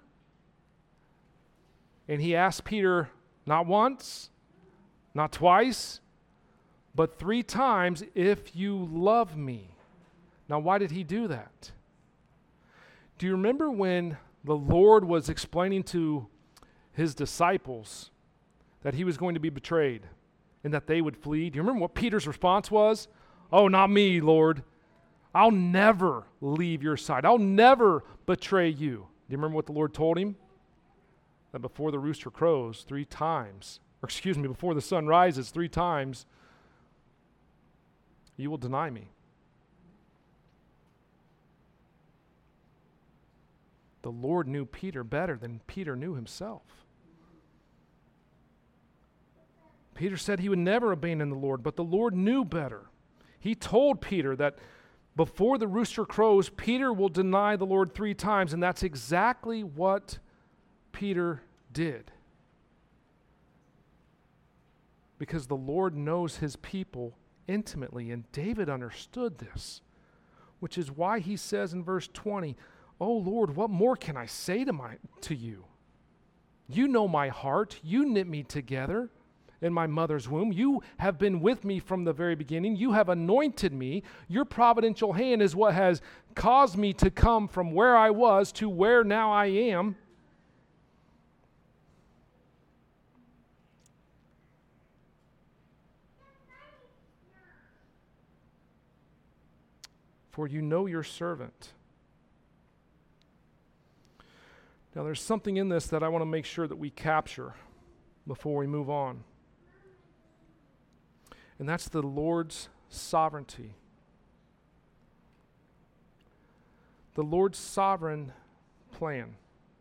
And he asks Peter, not once, not twice, but three times, if you love me. Now, why did he do that? Do you remember when the Lord was explaining to his disciples that he was going to be betrayed and that they would flee? Do you remember what Peter's response was? Oh, not me, Lord. I'll never leave your side. I'll never betray you. Do you remember what the Lord told him? That before the rooster crows three times, or excuse me, before the sun rises three times, you will deny me. The Lord knew Peter better than Peter knew himself. Peter said he would never abandon the Lord, but the Lord knew better. He told Peter that before the rooster crows, Peter will deny the Lord three times, and that's exactly what Peter did. Because the Lord knows his people intimately, and David understood this, which is why he says in verse twenty, oh Lord, what more can I say to my to you? You know my heart. You knit me together in my mother's womb. You have been with me from the very beginning. You have anointed me. Your providential hand is what has caused me to come from where I was to where now I am. For you know your servant. Now, there's something in this that I want to make sure that we capture before we move on. And that's the Lord's sovereignty. The Lord's sovereign plan.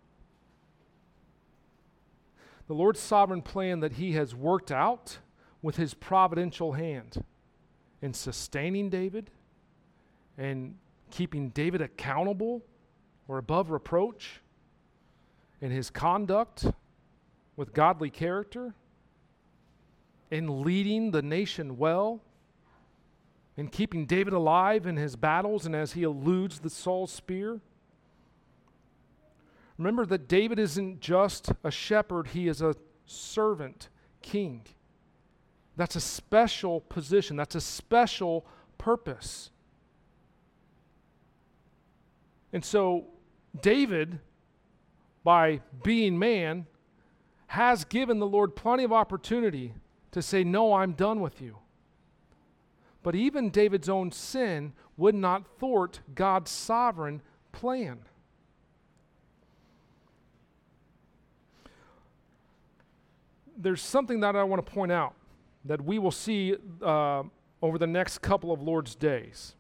The Lord's sovereign plan that he has worked out with his providential hand in sustaining David and keeping David accountable or above reproach in his conduct with godly character, in leading the nation well, in keeping David alive in his battles and as he eludes the Saul's spear. Remember that David isn't just a shepherd, he is a servant king. That's a special position, that's a special purpose. And so David, by being man, has given the Lord plenty of opportunity to say, no, I'm done with you. But even David's own sin would not thwart God's sovereign plan. there's something that I want to point out that we will see uh, over the next couple of Lord's days.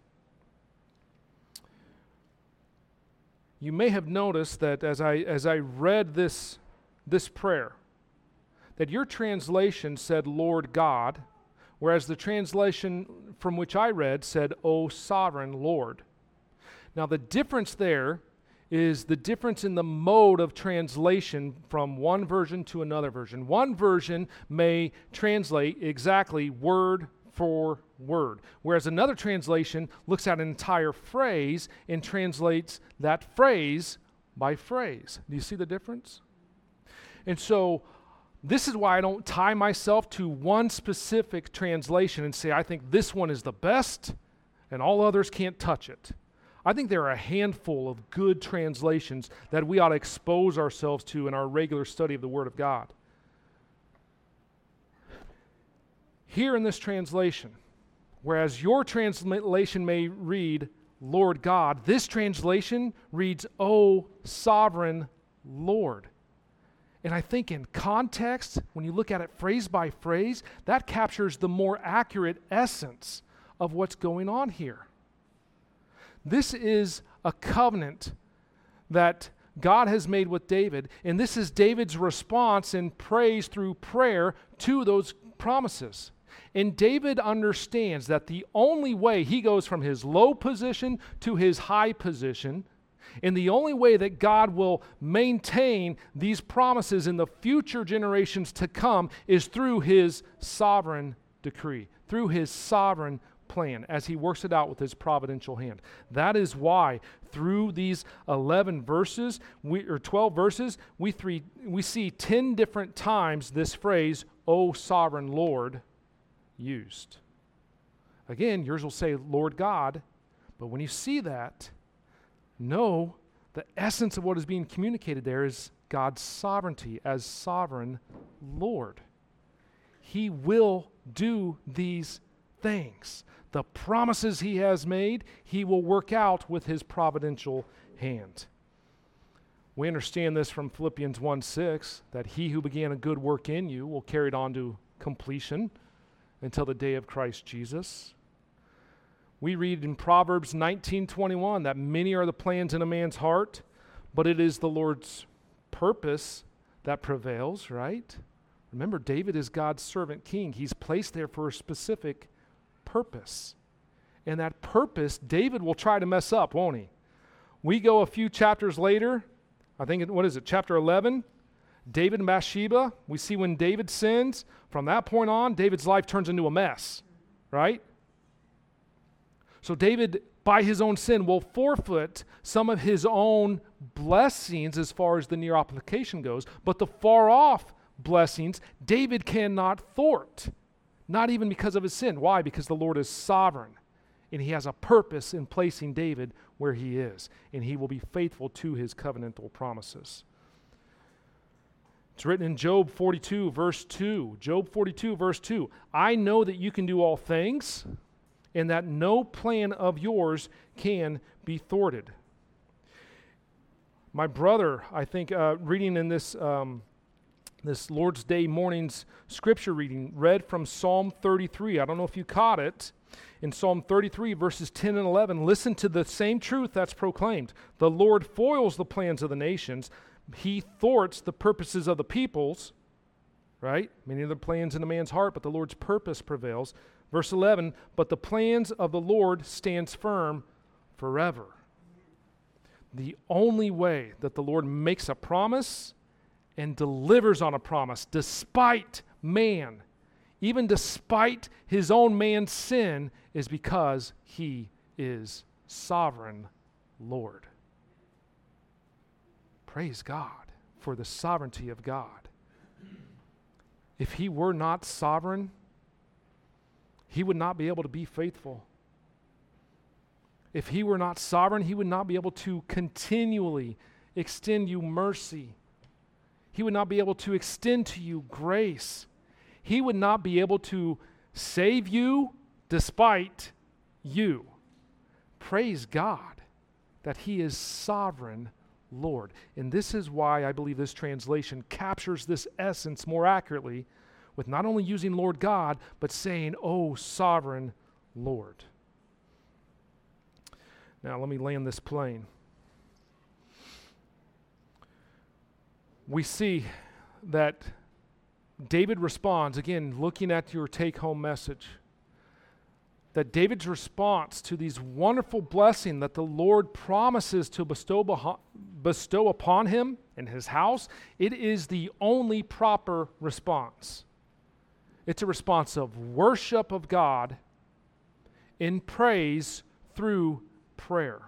You may have noticed that as I as I read this, this prayer, that your translation said, Lord God, whereas the translation from which I read said, O sovereign Lord. Now the difference there is the difference in the mode of translation from one version to another version. One version may translate exactly word for word, whereas another translation looks at an entire phrase and translates that phrase by phrase. Do you see the difference? And so this is why I don't tie myself to one specific translation and say, I think this one is the best and all others can't touch it. I think there are a handful of good translations that we ought to expose ourselves to in our regular study of the Word of God. Here in this translation, whereas your translation may read, Lord God, this translation reads, O sovereign Lord. And I think in context, when you look at it phrase by phrase, that captures the more accurate essence of what's going on here. This is a covenant that God has made with David, and this is David's response in praise through prayer to those promises. And David understands that the only way he goes from his low position to his high position, and the only way that God will maintain these promises in the future generations to come is through his sovereign decree, through his sovereign plan as he works it out with his providential hand. That is why through these eleven verses, we, or twelve verses, we, three, we see ten different times this phrase, O sovereign Lord, used. Again, yours will say, Lord God, but when you see that, know the essence of what is being communicated there is God's sovereignty as sovereign Lord. He will do these things. The promises he has made, he will work out with his providential hand. We understand this from Philippians one six, that he who began a good work in you will carry it on to completion until the day of Christ Jesus. We read in Proverbs nineteen twenty-one that many are the plans in a man's heart, but it is the Lord's purpose that prevails, right? Remember, David is God's servant king. He's placed there for a specific purpose. And that purpose, David will try to mess up, won't he? We go a few chapters later, I think, it, what is it, chapter eleven? David and Bathsheba, we see when David sins, from that point on, David's life turns into a mess, right? So David, by his own sin, will forfeit some of his own blessings as far as the near application goes, but the far off blessings, David cannot thwart, not even because of his sin. Why? Because the Lord is sovereign, and he has a purpose in placing David where he is, and he will be faithful to his covenantal promises. It's written in Job forty-two, verse two. Job forty-two, verse two. I know that you can do all things, and that no plan of yours can be thwarted. My brother, I think, uh, reading in this um, this Lord's Day morning's scripture reading, read from Psalm thirty-three. I don't know if you caught it. In Psalm thirty-three, verses ten and eleven, listen to the same truth that's proclaimed. The Lord foils the plans of the nations. He thwarts the purposes of the peoples, right? Many of the plans in a man's heart, but the Lord's purpose prevails. Verse eleven, but the plans of the Lord stands firm forever. The only way that the Lord makes a promise and delivers on a promise, despite man, even despite his own man's sin, is because he is sovereign Lord. Praise God for the sovereignty of God. If he were not sovereign, he would not be able to be faithful. If he were not sovereign, he would not be able to continually extend you mercy. He would not be able to extend to you grace. He would not be able to save you despite you. Praise God that he is sovereign Lord. And this is why I believe this translation captures this essence more accurately with not only using Lord God, but saying, "O sovereign Lord." Now let me land this plane. We see that David responds, again, looking at your take-home message, that David's response to these wonderful blessings that the Lord promises to bestow, beho- bestow upon him and his house, it is the only proper response. It's a response of worship of God in praise through prayer.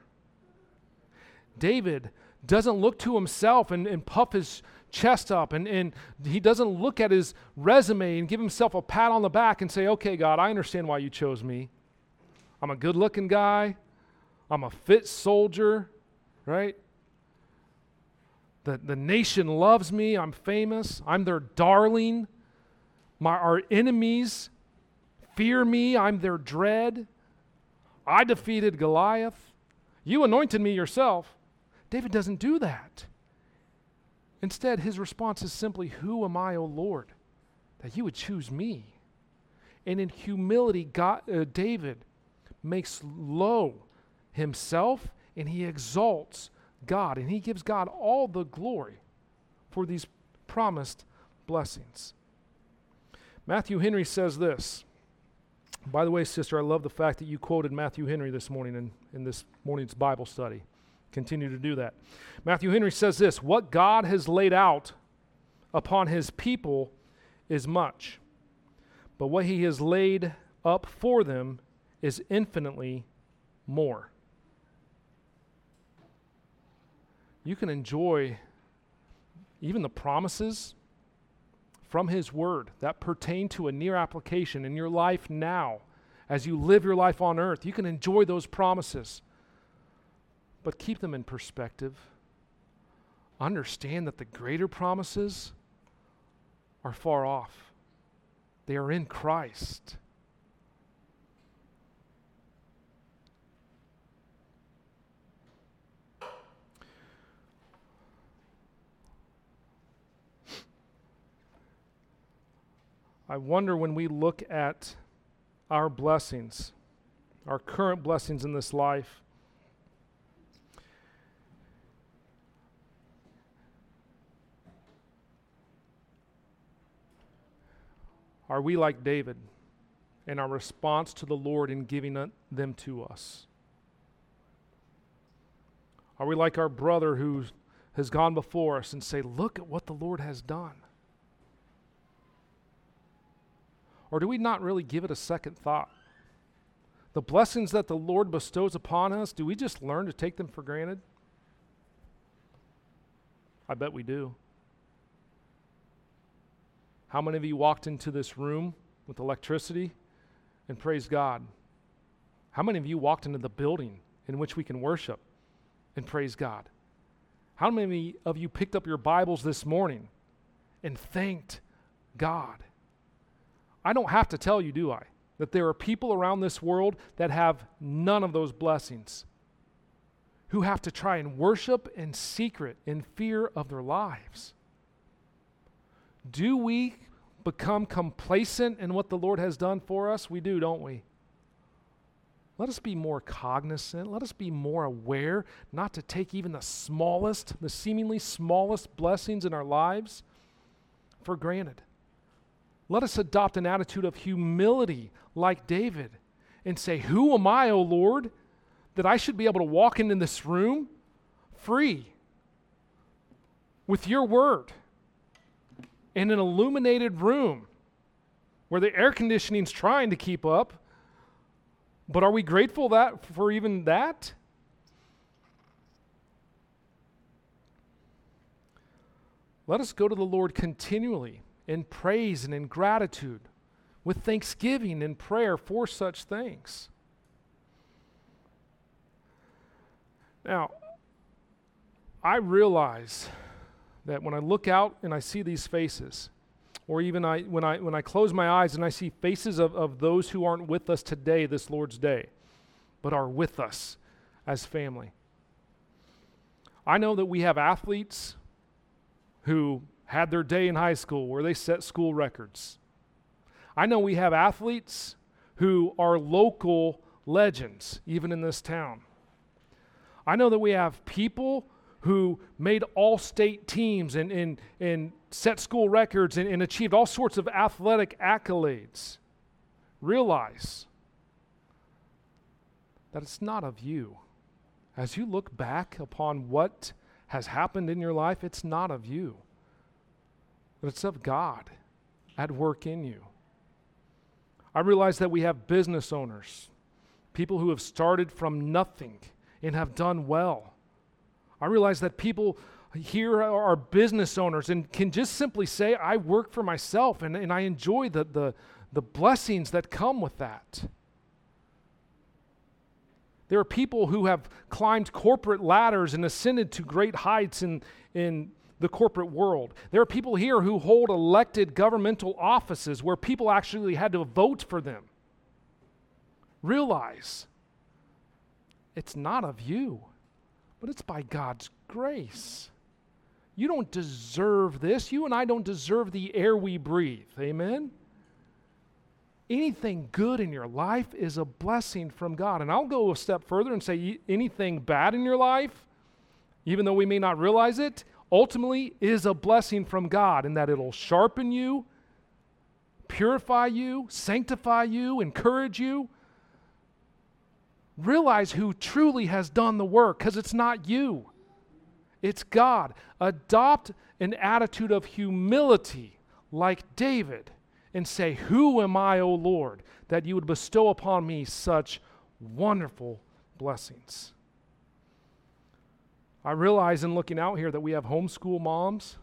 David doesn't look to himself and, and puff his chest up, and, and he doesn't look at his resume and give himself a pat on the back and say, "Okay, God, I understand why you chose me. I'm a good-looking guy. I'm a fit soldier," right? The, the nation loves me. I'm famous. I'm their darling. My, our enemies fear me. I'm their dread. I defeated Goliath. You anointed me yourself. David doesn't do that. Instead, his response is simply, "Who am I, O Lord, that you would choose me?" And in humility, God, uh, David makes low himself, and he exalts God, and he gives God all the glory for these promised blessings. Matthew Henry says this. By the way, sister, I love the fact that you quoted Matthew Henry this morning in, in this morning's Bible study. Continue to do that. Matthew Henry says this: "What God has laid out upon his people is much, but what he has laid up for them is infinitely more." You can enjoy even the promises from his word that pertain to a near application in your life now as you live your life on earth. You can enjoy those promises, but keep them in perspective. Understand that the greater promises are far off. They are in Christ. I wonder, when we look at our blessings, our current blessings in this life, are we like David in our response to the Lord in giving them to us? Are we like our brother who has gone before us and say, "Look at what the Lord has done"? Or do we not really give it a second thought? The blessings that the Lord bestows upon us, do we just learn to take them for granted? I bet we do. How many of you walked into this room with electricity and praise God? How many of you walked into the building in which we can worship and praise God? How many of you picked up your Bibles this morning and thanked God? I don't have to tell you, do I, that there are people around this world that have none of those blessings, who have to try and worship in secret in fear of their lives. Do we become complacent in what the Lord has done for us? We do, don't we? Let us be more cognizant. Let us be more aware not to take even the smallest, the seemingly smallest blessings in our lives for granted. Let us adopt an attitude of humility like David and say, "Who am I, O Lord, that I should be able to walk into this room free with your word in an illuminated room where the air conditioning's trying to keep up, but are we grateful that for even that?" Let us go to the Lord continually in praise and in gratitude, with thanksgiving and prayer for such things. Now, I realize that when I look out and I see these faces, or even I when I when I close my eyes and I see faces of, of those who aren't with us today, this Lord's Day, but are with us as family, I know that we have athletes who had their day in high school where they set school records. I know we have athletes who are local legends, even in this town. I know that we have people who made all-state teams and, and, and set school records and, and achieved all sorts of athletic accolades. Realize that it's not of you. As you look back upon what has happened in your life, it's not of you, but it's of God at work in you. I realize that we have business owners, people who have started from nothing and have done well. I realize that people here are business owners and can just simply say, I work for myself and, and I enjoy the, the, the blessings that come with that. There are people who have climbed corporate ladders and ascended to great heights in, in the corporate world. There are people here who hold elected governmental offices where people actually had to vote for them. Realize it's not of you, but it's by God's grace. You don't deserve this. You and I don't deserve the air we breathe. Amen? Anything good in your life is a blessing from God. And I'll go a step further and say anything bad in your life, even though we may not realize it, ultimately is a blessing from God in that it'll sharpen you, purify you, sanctify you, encourage you. Realize who truly has done the work, because it's not you. It's God. Adopt an attitude of humility like David and say, who am I, O Lord, that you would bestow upon me such wonderful blessings? I realize in looking out here that we have homeschool moms.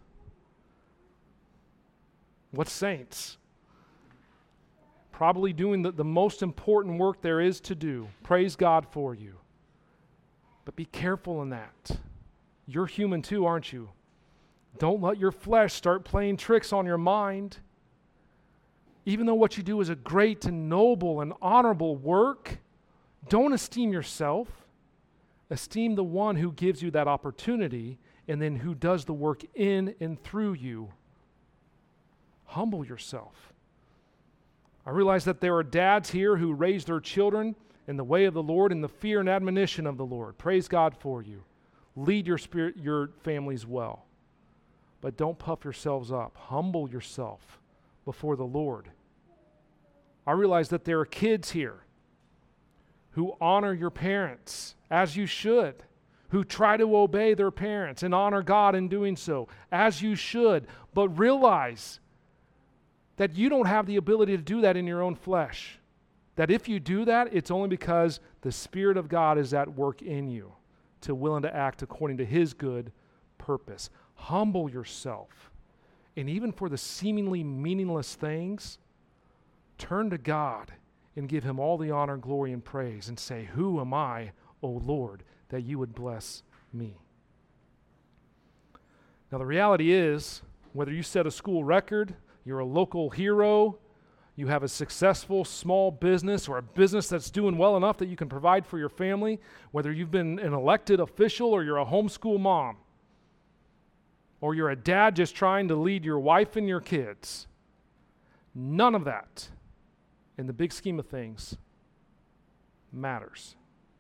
What saints? Probably doing the, the most important work there is to do. Praise God for you. But be careful in that. You're human too, aren't you? Don't let your flesh start playing tricks on your mind. Even though what you do is a great and noble and honorable work, don't esteem yourself. Esteem the one who gives you that opportunity and then who does the work in and through you. Humble yourself. I realize that there are dads here who raise their children in the way of the Lord, in the fear and admonition of the Lord. Praise God for you. Lead your spirit, your families well. But don't puff yourselves up. Humble yourself before the Lord. I realize that there are kids here who honor your parents as you should, who try to obey their parents and honor God in doing so as you should, but realize that you don't have the ability to do that in your own flesh. That if you do that, it's only because the Spirit of God is at work in you to willing to act according to His good purpose. Humble yourself. And even for the seemingly meaningless things, turn to God and give Him all the honor, glory, and praise and say, who am I, O Lord, that you would bless me? Now the reality is, whether you set a school record, you're a local hero, you have a successful small business or a business that's doing well enough that you can provide for your family, whether you've been an elected official or you're a homeschool mom, or you're a dad just trying to lead your wife and your kids, none of that, in the big scheme of things, matters.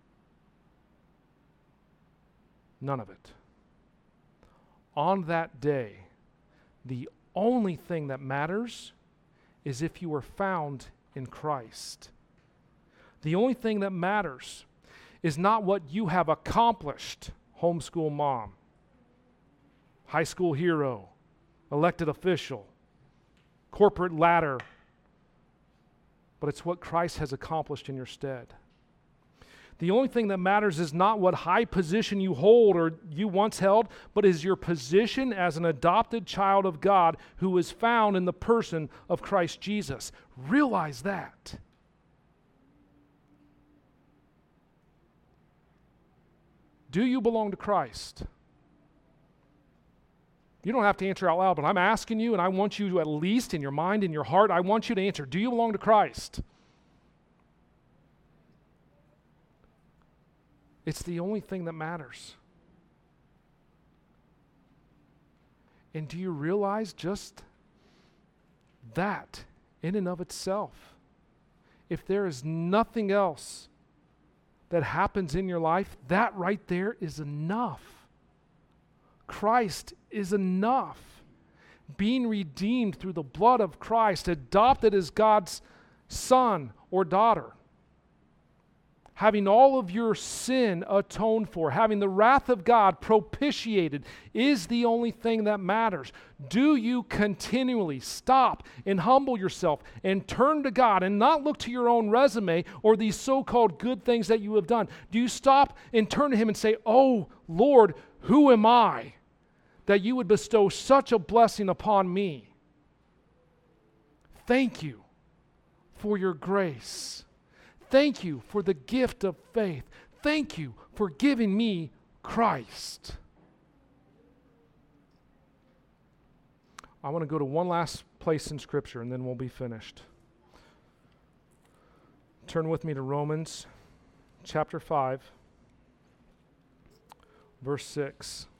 None of it. On that day, the only thing that matters is if you are found in Christ. The only thing that matters is not what you have accomplished, homeschool mom, high school hero, elected official, corporate ladder, but it's what Christ has accomplished in your stead. The only thing that matters is not what high position you hold or you once held, but is your position as an adopted child of God who is found in the person of Christ Jesus. Realize that. Do you belong to Christ? You don't have to answer out loud, but I'm asking you, and I want you to, at least in your mind, in your heart, I want you to answer, do you belong to Christ? It's the only thing that matters. And do you realize just that in and of itself, if there is nothing else that happens in your life, that right there is enough. Christ is enough. Being redeemed through the blood of Christ, adopted as God's son or daughter, having all of your sin atoned for, having the wrath of God propitiated is the only thing that matters. Do you continually stop and humble yourself and turn to God and not look to your own resume or these so-called good things that you have done? Do you stop and turn to Him and say, "Oh, Lord, who am I that you would bestow such a blessing upon me? Thank you for your grace. Thank you for the gift of faith. Thank you for giving me Christ." I want to go to one last place in Scripture and then we'll be finished. Turn with me to Romans chapter five, verse six.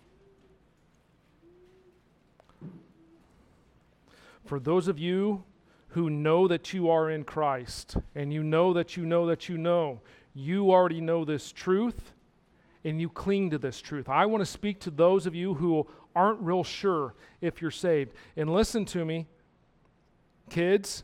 For those of you who know that you are in Christ, and you know that you know that you know, you already know this truth, and you cling to this truth. I want to speak to those of you who aren't real sure if you're saved. And listen to me, kids,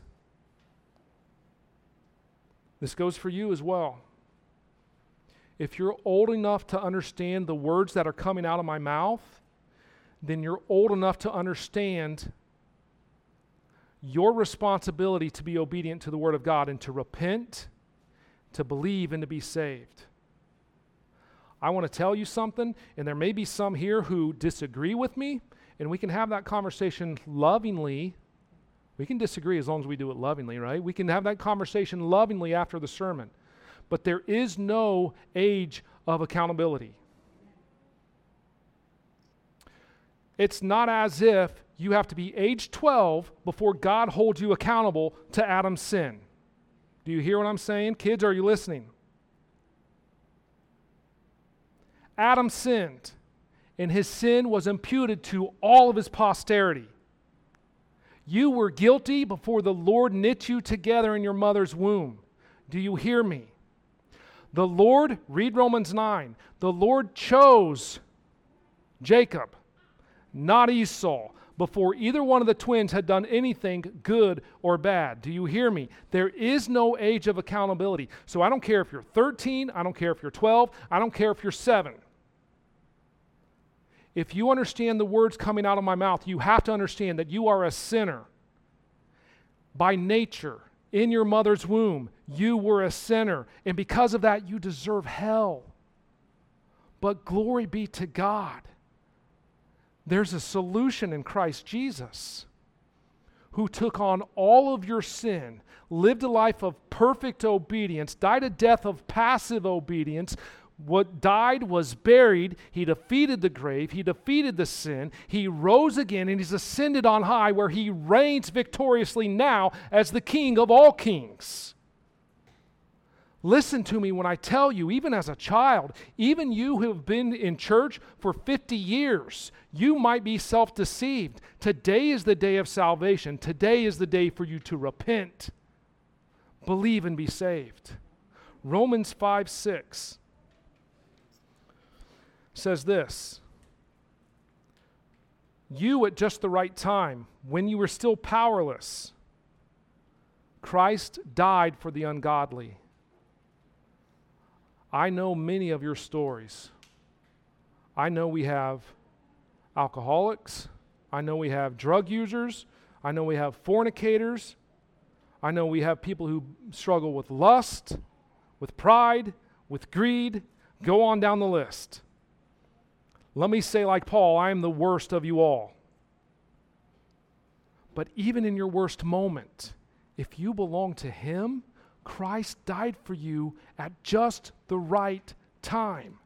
this goes for you as well. If you're old enough to understand the words that are coming out of my mouth, then you're old enough to understand your responsibility to be obedient to the Word of God and to repent, to believe, and to be saved. I want to tell you something, and there may be some here who disagree with me, and we can have that conversation lovingly. We can disagree as long as we do it lovingly, right? We can have that conversation lovingly after the sermon. But there is no age of accountability. It's not as if you have to be age twelve before God holds you accountable to Adam's sin. Do you hear what I'm saying? Kids, are you listening? Adam sinned, and his sin was imputed to all of his posterity. You were guilty before the Lord knit you together in your mother's womb. Do you hear me? The Lord, read Romans nine, the Lord chose Jacob, not Esau, before either one of the twins had done anything good or bad. Do you hear me? There is no age of accountability. So I don't care if you're thirteen, I don't care if you're twelve, I don't care if you're seven. If you understand the words coming out of my mouth, you have to understand that you are a sinner. By nature, in your mother's womb, you were a sinner, and because of that, you deserve hell. But glory be to God. There's a solution in Christ Jesus, who took on all of your sin, lived a life of perfect obedience, died a death of passive obedience. What died was buried. He defeated the grave. He defeated the sin. He rose again, and He's ascended on high, where He reigns victoriously now as the King of all kings. Listen to me when I tell you, even as a child, even you who have been in church for fifty years, you might be self-deceived. Today is the day of salvation. Today is the day for you to repent, believe, and be saved. Romans five six says this: you at just the right time, when you were still powerless, Christ died for the ungodly. I know many of your stories. I know we have alcoholics. I know we have drug users. I know we have fornicators. I know we have people who struggle with lust, with pride, with greed. Go on down the list. Let me say like Paul, I am the worst of you all. But even in your worst moment, if you belong to Him, Christ died for you at just the right time.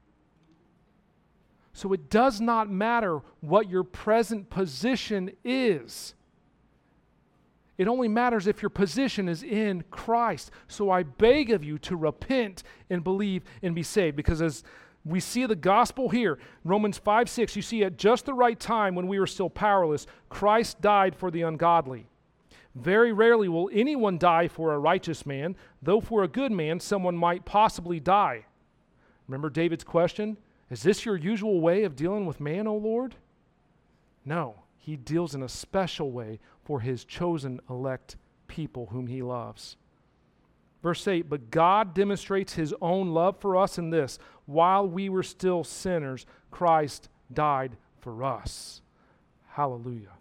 So it does not matter what your present position is. It only matters if your position is in Christ. So I beg of you to repent and believe and be saved. Because as We see the gospel here. Romans five six, you see at just the right time when we were still powerless, Christ died for the ungodly. Very rarely will anyone die for a righteous man, though for a good man someone might possibly die. Remember David's question? Is this your usual way of dealing with man, O Lord? No, he deals in a special way for his chosen elect people whom he loves. Verse eight, but God demonstrates his own love for us in this: while we were still sinners, Christ died for us. Hallelujah.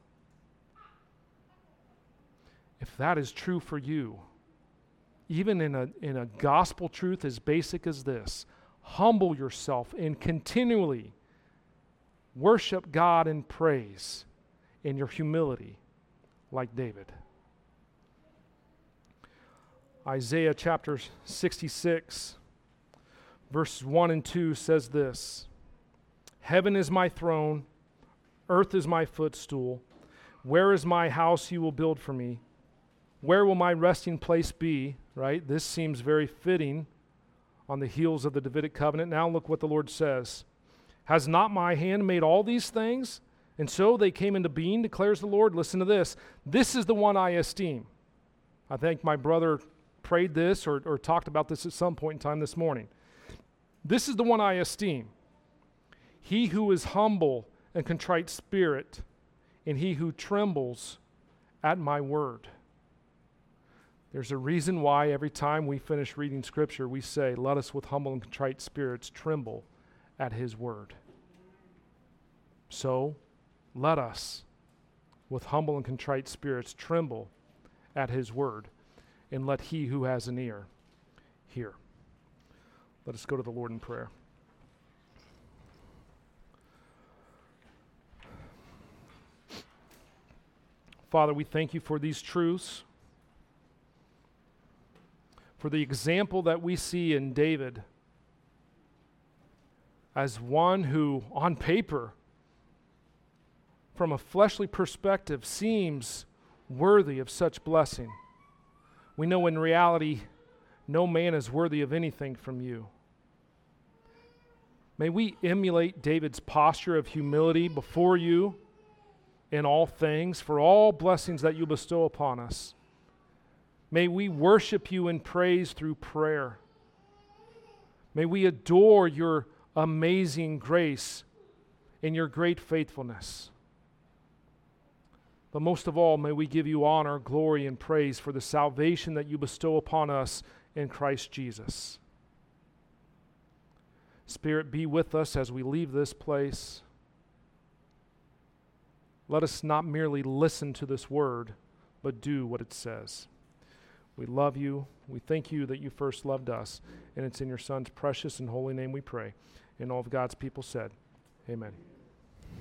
If that is true for you, even in a, in a gospel truth as basic as this, humble yourself and continually worship God in praise in your humility like David. Isaiah chapter sixty-six, verses one and two says this: Heaven is my throne, earth is my footstool. Where is my house you will build for me? Where will my resting place be? Right? This seems very fitting on the heels of the Davidic covenant. Now look what the Lord says. Has not my hand made all these things? And so they came into being, declares the Lord. Listen to this. This is the one I esteem. I think my brother prayed this or, or talked about this at some point in time this morning. This is the one I esteem. He who is humble and contrite spirit, and he who trembles at my word. There's a reason why every time we finish reading Scripture, we say, let us with humble and contrite spirits tremble at his word. So, let us with humble and contrite spirits tremble at his word, and let he who has an ear hear. Let us go to the Lord in prayer. Father, we thank you for these truths, for the example that we see in David as one who, on paper, from a fleshly perspective, seems worthy of such blessing. We know in reality, no man is worthy of anything from you. May we emulate David's posture of humility before you in all things, for all blessings that you bestow upon us. May we worship you in praise through prayer. May we adore your amazing grace and your great faithfulness. But most of all, may we give you honor, glory, and praise for the salvation that you bestow upon us in Christ Jesus. Spirit, be with us as we leave this place. Let us not merely listen to this word, but do what it says. We love you. We thank you that you first loved us. And it's in your Son's precious and holy name we pray. And all of God's people said, amen.